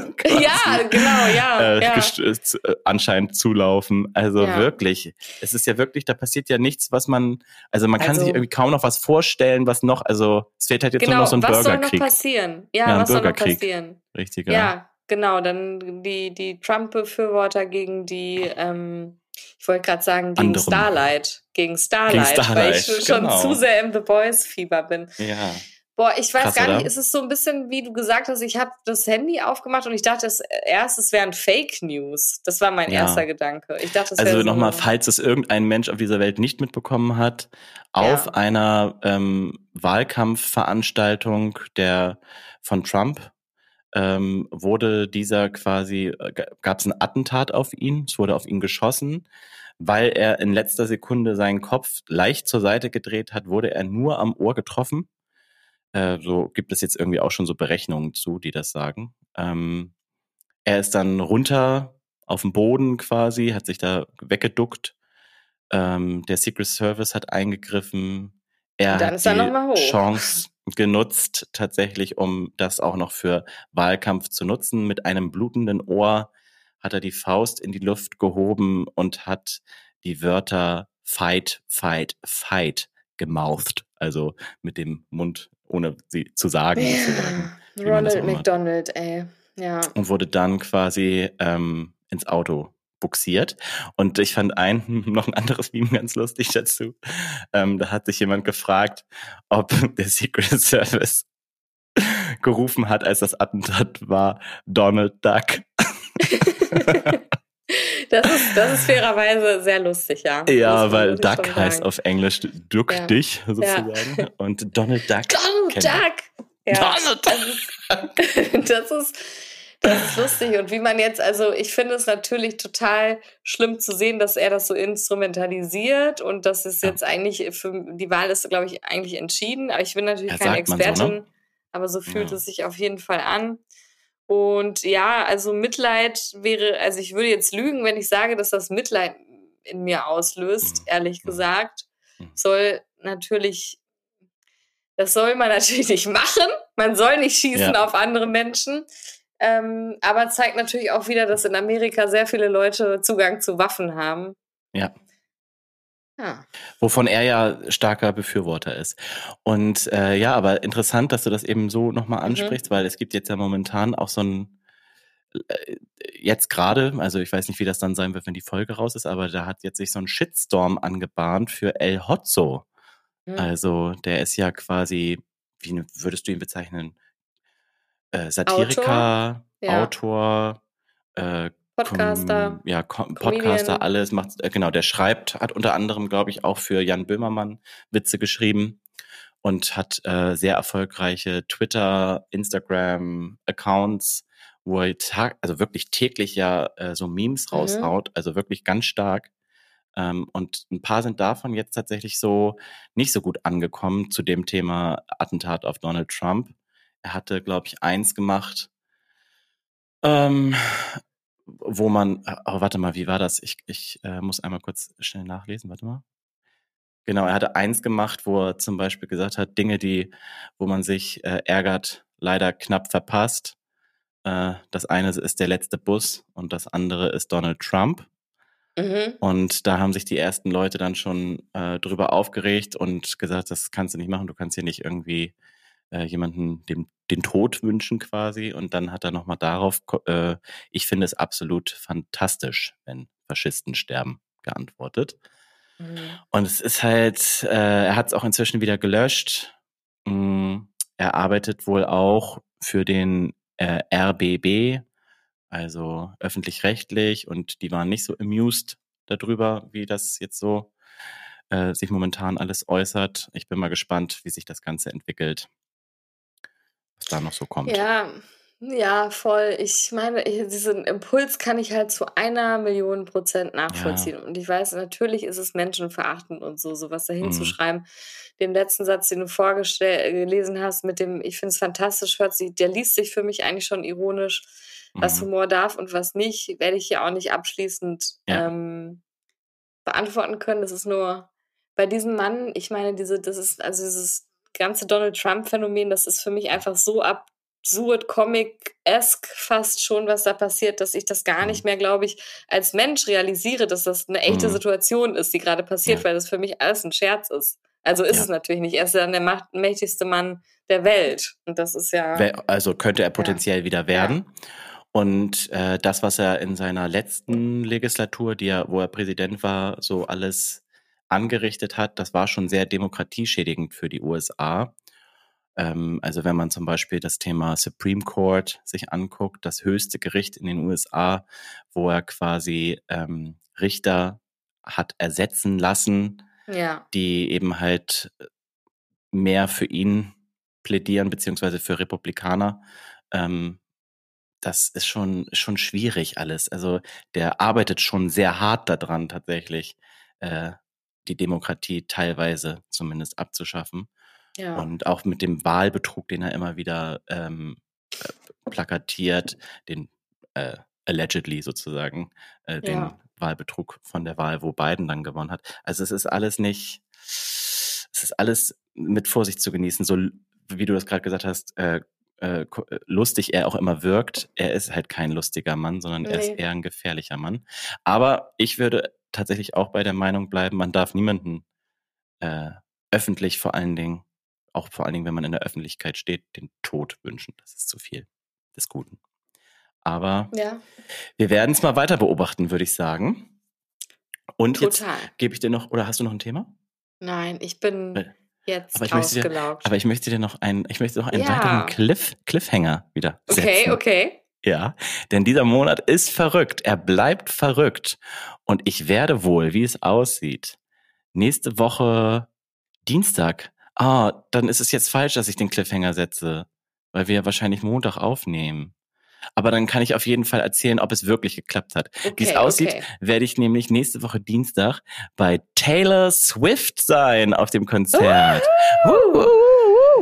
ja, genau, ja, äh, ja. Gest- äh, anscheinend zulaufen. Also ja. wirklich, es ist ja wirklich, da passiert ja nichts, was man, also man kann also, sich irgendwie kaum noch was vorstellen, was noch, also es fehlt halt jetzt genau, nur noch so ein was Bürgerkrieg. Was soll noch passieren? Ja, ja was soll noch Bürgerkrieg. passieren? Richtig, ja. Ja. Genau, dann die, die Trump-Befürworter gegen die, ähm, ich wollte gerade sagen, gegen Anderem. Starlight. Gegen Starlight, gegen Starlight, weil ich schon genau. zu sehr im The Boys-Fieber bin. Ja. Boah, ich weiß Krass, gar nicht, oder? ist es so ein bisschen, wie du gesagt hast, ich habe das Handy aufgemacht und ich dachte das erst, es wären Fake News. Das war mein ja. erster Gedanke. Ich dachte, das also so nochmal, falls es irgendein Mensch auf dieser Welt nicht mitbekommen hat, auf ja. einer ähm, Wahlkampfveranstaltung der von Trump Ähm, wurde dieser quasi, äh, gab es ein Attentat auf ihn, es wurde auf ihn geschossen, weil er in letzter Sekunde seinen Kopf leicht zur Seite gedreht hat, wurde er nur am Ohr getroffen. Äh, so gibt es jetzt irgendwie auch schon so Berechnungen zu, die das sagen. Ähm, er ist dann runter auf den Boden quasi, hat sich da weggeduckt. Ähm, der Secret Service hat eingegriffen. Er dann hat ist er noch mal hoch. Chance genutzt, tatsächlich, um das auch noch für Wahlkampf zu nutzen. Mit einem blutenden Ohr hat er die Faust in die Luft gehoben und hat die Wörter Fight, Fight, Fight gemouthed. Also mit dem Mund, ohne sie zu sagen. Ja. Sozusagen, Ronald McDonald, ey. Ja. Und wurde dann quasi ähm, ins Auto buxiert. Und ich fand ein, noch ein anderes Meme ganz lustig dazu. Ähm, da hat sich jemand gefragt, ob der Secret Service gerufen hat, als das Attentat war, Donald Duck. Das ist, das ist fairerweise sehr lustig, ja. Ja, weil Duck heißt auf Englisch Duck ja. dich, sozusagen. Ja. Und Donald Duck. Donald Duck! Ja. Donald Duck! Das ist... Das ist lustig und wie man jetzt, also ich finde es natürlich total schlimm zu sehen, dass er das so instrumentalisiert und das ist jetzt eigentlich, für die Wahl ist, glaube ich, eigentlich entschieden, aber ich bin natürlich ja, keine Expertin, so, ne? Aber so fühlt ja. es sich auf jeden Fall an. Und ja, also Mitleid wäre, also ich würde jetzt lügen, wenn ich sage, dass das Mitleid in mir auslöst, mhm. ehrlich gesagt, mhm. soll natürlich, das soll man natürlich nicht machen, man soll nicht schießen ja. auf andere Menschen. Ähm, aber zeigt natürlich auch wieder, dass in Amerika sehr viele Leute Zugang zu Waffen haben. Ja. Ja. Wovon er ja starker Befürworter ist. Und äh, ja, aber interessant, dass du das eben so nochmal ansprichst, mhm. weil es gibt jetzt ja momentan auch so ein, äh, jetzt gerade, also ich weiß nicht, wie das dann sein wird, wenn die Folge raus ist, aber da hat jetzt sich so ein Shitstorm angebahnt für El Hotzo. Mhm. Also der ist ja quasi, wie würdest du ihn bezeichnen? Äh, Satiriker, Autor, ja. Autor äh, Podcaster, Com- ja, Com- Podcaster, alles macht, äh, genau, der schreibt, hat unter anderem, glaube ich, auch für Jan Böhmermann Witze geschrieben und hat äh, sehr erfolgreiche Twitter, Instagram-Accounts, wo er tag, also wirklich täglich ja äh, so Memes mhm. raushaut, also wirklich ganz stark. Ähm, und ein paar sind davon jetzt tatsächlich so nicht so gut angekommen zu dem Thema Attentat auf Donald Trump. Er hatte, glaube ich, eins gemacht, ähm, wo man, oh, warte mal, wie war das? Ich, ich äh, muss einmal kurz schnell nachlesen, warte mal. Genau, er hatte eins gemacht, wo er zum Beispiel gesagt hat, Dinge, die, wo man sich äh, ärgert, leider knapp verpasst. Äh, das eine ist der letzte Bus und das andere ist Donald Trump. Mhm. Und da haben sich die ersten Leute dann schon äh, drüber aufgeregt und gesagt, das kannst du nicht machen, du kannst hier nicht irgendwie äh, jemanden dem, den Tod wünschen quasi. Und dann hat er nochmal darauf, äh, ich finde es absolut fantastisch, wenn Faschisten sterben, geantwortet. Mhm. Und es ist halt, äh, er hat es auch inzwischen wieder gelöscht. Mm, er arbeitet wohl auch für den äh, R B B, also öffentlich-rechtlich, und die waren nicht so amused darüber, wie das jetzt so äh, sich momentan alles äußert. Ich bin mal gespannt, wie sich das Ganze entwickelt, was da noch so kommt. Ja, ja, voll. Ich meine, ich, diesen Impuls kann ich halt zu einer Million Prozent nachvollziehen. Ja. Und ich weiß, natürlich ist es menschenverachtend und so, sowas da hinzuschreiben. Mhm. Den letzten Satz, den du vorgelesen hast, mit dem, ich finde es fantastisch, hört sich, der liest sich für mich eigentlich schon ironisch. Mhm. Was Humor darf und was nicht, werde ich hier auch nicht abschließend ja. ähm, beantworten können. Das ist nur bei diesem Mann, ich meine, diese, das ist, also dieses ganze Donald Trump-Phänomen, das ist für mich einfach so ab absurd, comic-esque fast schon, was da passiert, dass ich das gar nicht mehr, glaube ich, als Mensch realisiere, dass das eine echte mhm. Situation ist, die gerade passiert, ja. weil das für mich alles ein Scherz ist. Also ist ja. es natürlich nicht. Er ist dann der macht, mächtigste Mann der Welt. Und das ist ja... Also könnte er potenziell ja. wieder werden. Ja. Und äh, das, was er in seiner letzten Legislatur, die er, wo er Präsident war, so alles angerichtet hat, das war schon sehr demokratieschädigend für die U S A. Also wenn man zum Beispiel das Thema Supreme Court sich anguckt, das höchste Gericht in den U S A, wo er quasi ähm, Richter hat ersetzen lassen, ja. die eben halt mehr für ihn plädieren, beziehungsweise für Republikaner. Ähm, das ist schon, schon schwierig alles. Also der arbeitet schon sehr hart daran, tatsächlich äh, die Demokratie teilweise zumindest abzuschaffen. Ja. Und auch mit dem Wahlbetrug, den er immer wieder ähm, äh, plakatiert, den äh, allegedly sozusagen, äh, den ja. Wahlbetrug von der Wahl, wo Biden dann gewonnen hat. Also es ist alles nicht, es ist alles mit Vorsicht zu genießen, so wie du das gerade gesagt hast, äh, äh, lustig er auch immer wirkt. Er ist halt kein lustiger Mann, sondern nee. er ist eher ein gefährlicher Mann. Aber ich würde tatsächlich auch bei der Meinung bleiben, man darf niemanden äh, öffentlich vor allen Dingen auch vor allen Dingen, wenn man in der Öffentlichkeit steht, den Tod wünschen. Das ist zu viel des Guten. Aber ja. wir werden es mal weiter beobachten, würde ich sagen. Und Total. Jetzt gebe ich dir noch, oder hast du noch ein Thema? Nein, ich bin Weil, jetzt aber ich ausgelaugt. Dir, aber ich möchte dir noch einen, ich möchte noch einen ja. weiteren Cliff, Cliffhanger wieder setzen. Okay, okay. Ja, denn dieser Monat ist verrückt. Er bleibt verrückt. Und ich werde wohl, wie es aussieht, nächste Woche Dienstag, ah, dann ist es jetzt falsch, dass ich den Cliffhanger setze, weil wir ja wahrscheinlich Montag aufnehmen. Aber dann kann ich auf jeden Fall erzählen, ob es wirklich geklappt hat. Okay, wie es aussieht, okay. werde ich nämlich nächste Woche Dienstag bei Taylor Swift sein auf dem Konzert. Uh, uh, uh, uh.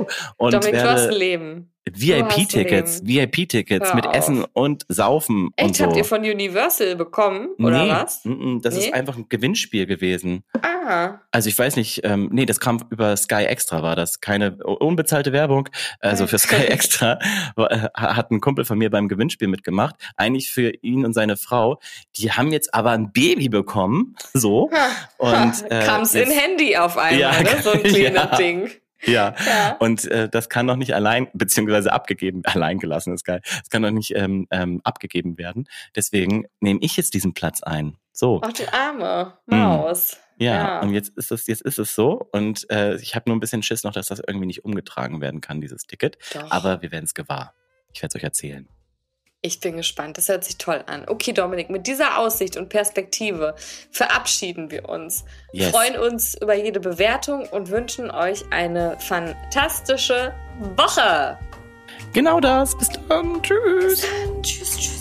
Woo! Und Dominik, du hast ein werde Leben. V I P-Tickets, V I P-Tickets mit auf. Essen und Saufen Echt, und so. habt ihr von Universal bekommen, oder nee, was? n-n, das Nee? ist einfach ein Gewinnspiel gewesen. Ah, Also ich weiß nicht, ähm, nee, das kam über Sky Extra, war das. Keine unbezahlte Werbung. Also für Sky Extra war, äh, hat ein Kumpel von mir beim Gewinnspiel mitgemacht. Eigentlich für ihn und seine Frau. Die haben jetzt aber ein Baby bekommen. So. Und äh, kam's in jetzt- Handy auf einmal, Ja, ne? So ein kleines ja. Ding. Ja. Ja. Und äh, das kann doch nicht allein, beziehungsweise abgegeben, allein gelassen ist geil. Das kann doch nicht ähm, ähm, abgegeben werden. Deswegen nehme ich jetzt diesen Platz ein. So. Ach, du arme Maus. Ja, Ja. und jetzt ist es, jetzt ist es so. Und äh, ich habe nur ein bisschen Schiss noch, dass das irgendwie nicht umgetragen werden kann, dieses Ticket. Doch. Aber wir werden es gewahr. Ich werde es euch erzählen. Ich bin gespannt, das hört sich toll an. Okay, Dominik, mit dieser Aussicht und Perspektive verabschieden wir uns, Yes. freuen uns über jede Bewertung und wünschen euch eine fantastische Woche. Genau das. Bis dann. Tschüss. Bis dann. Tschüss, tschüss.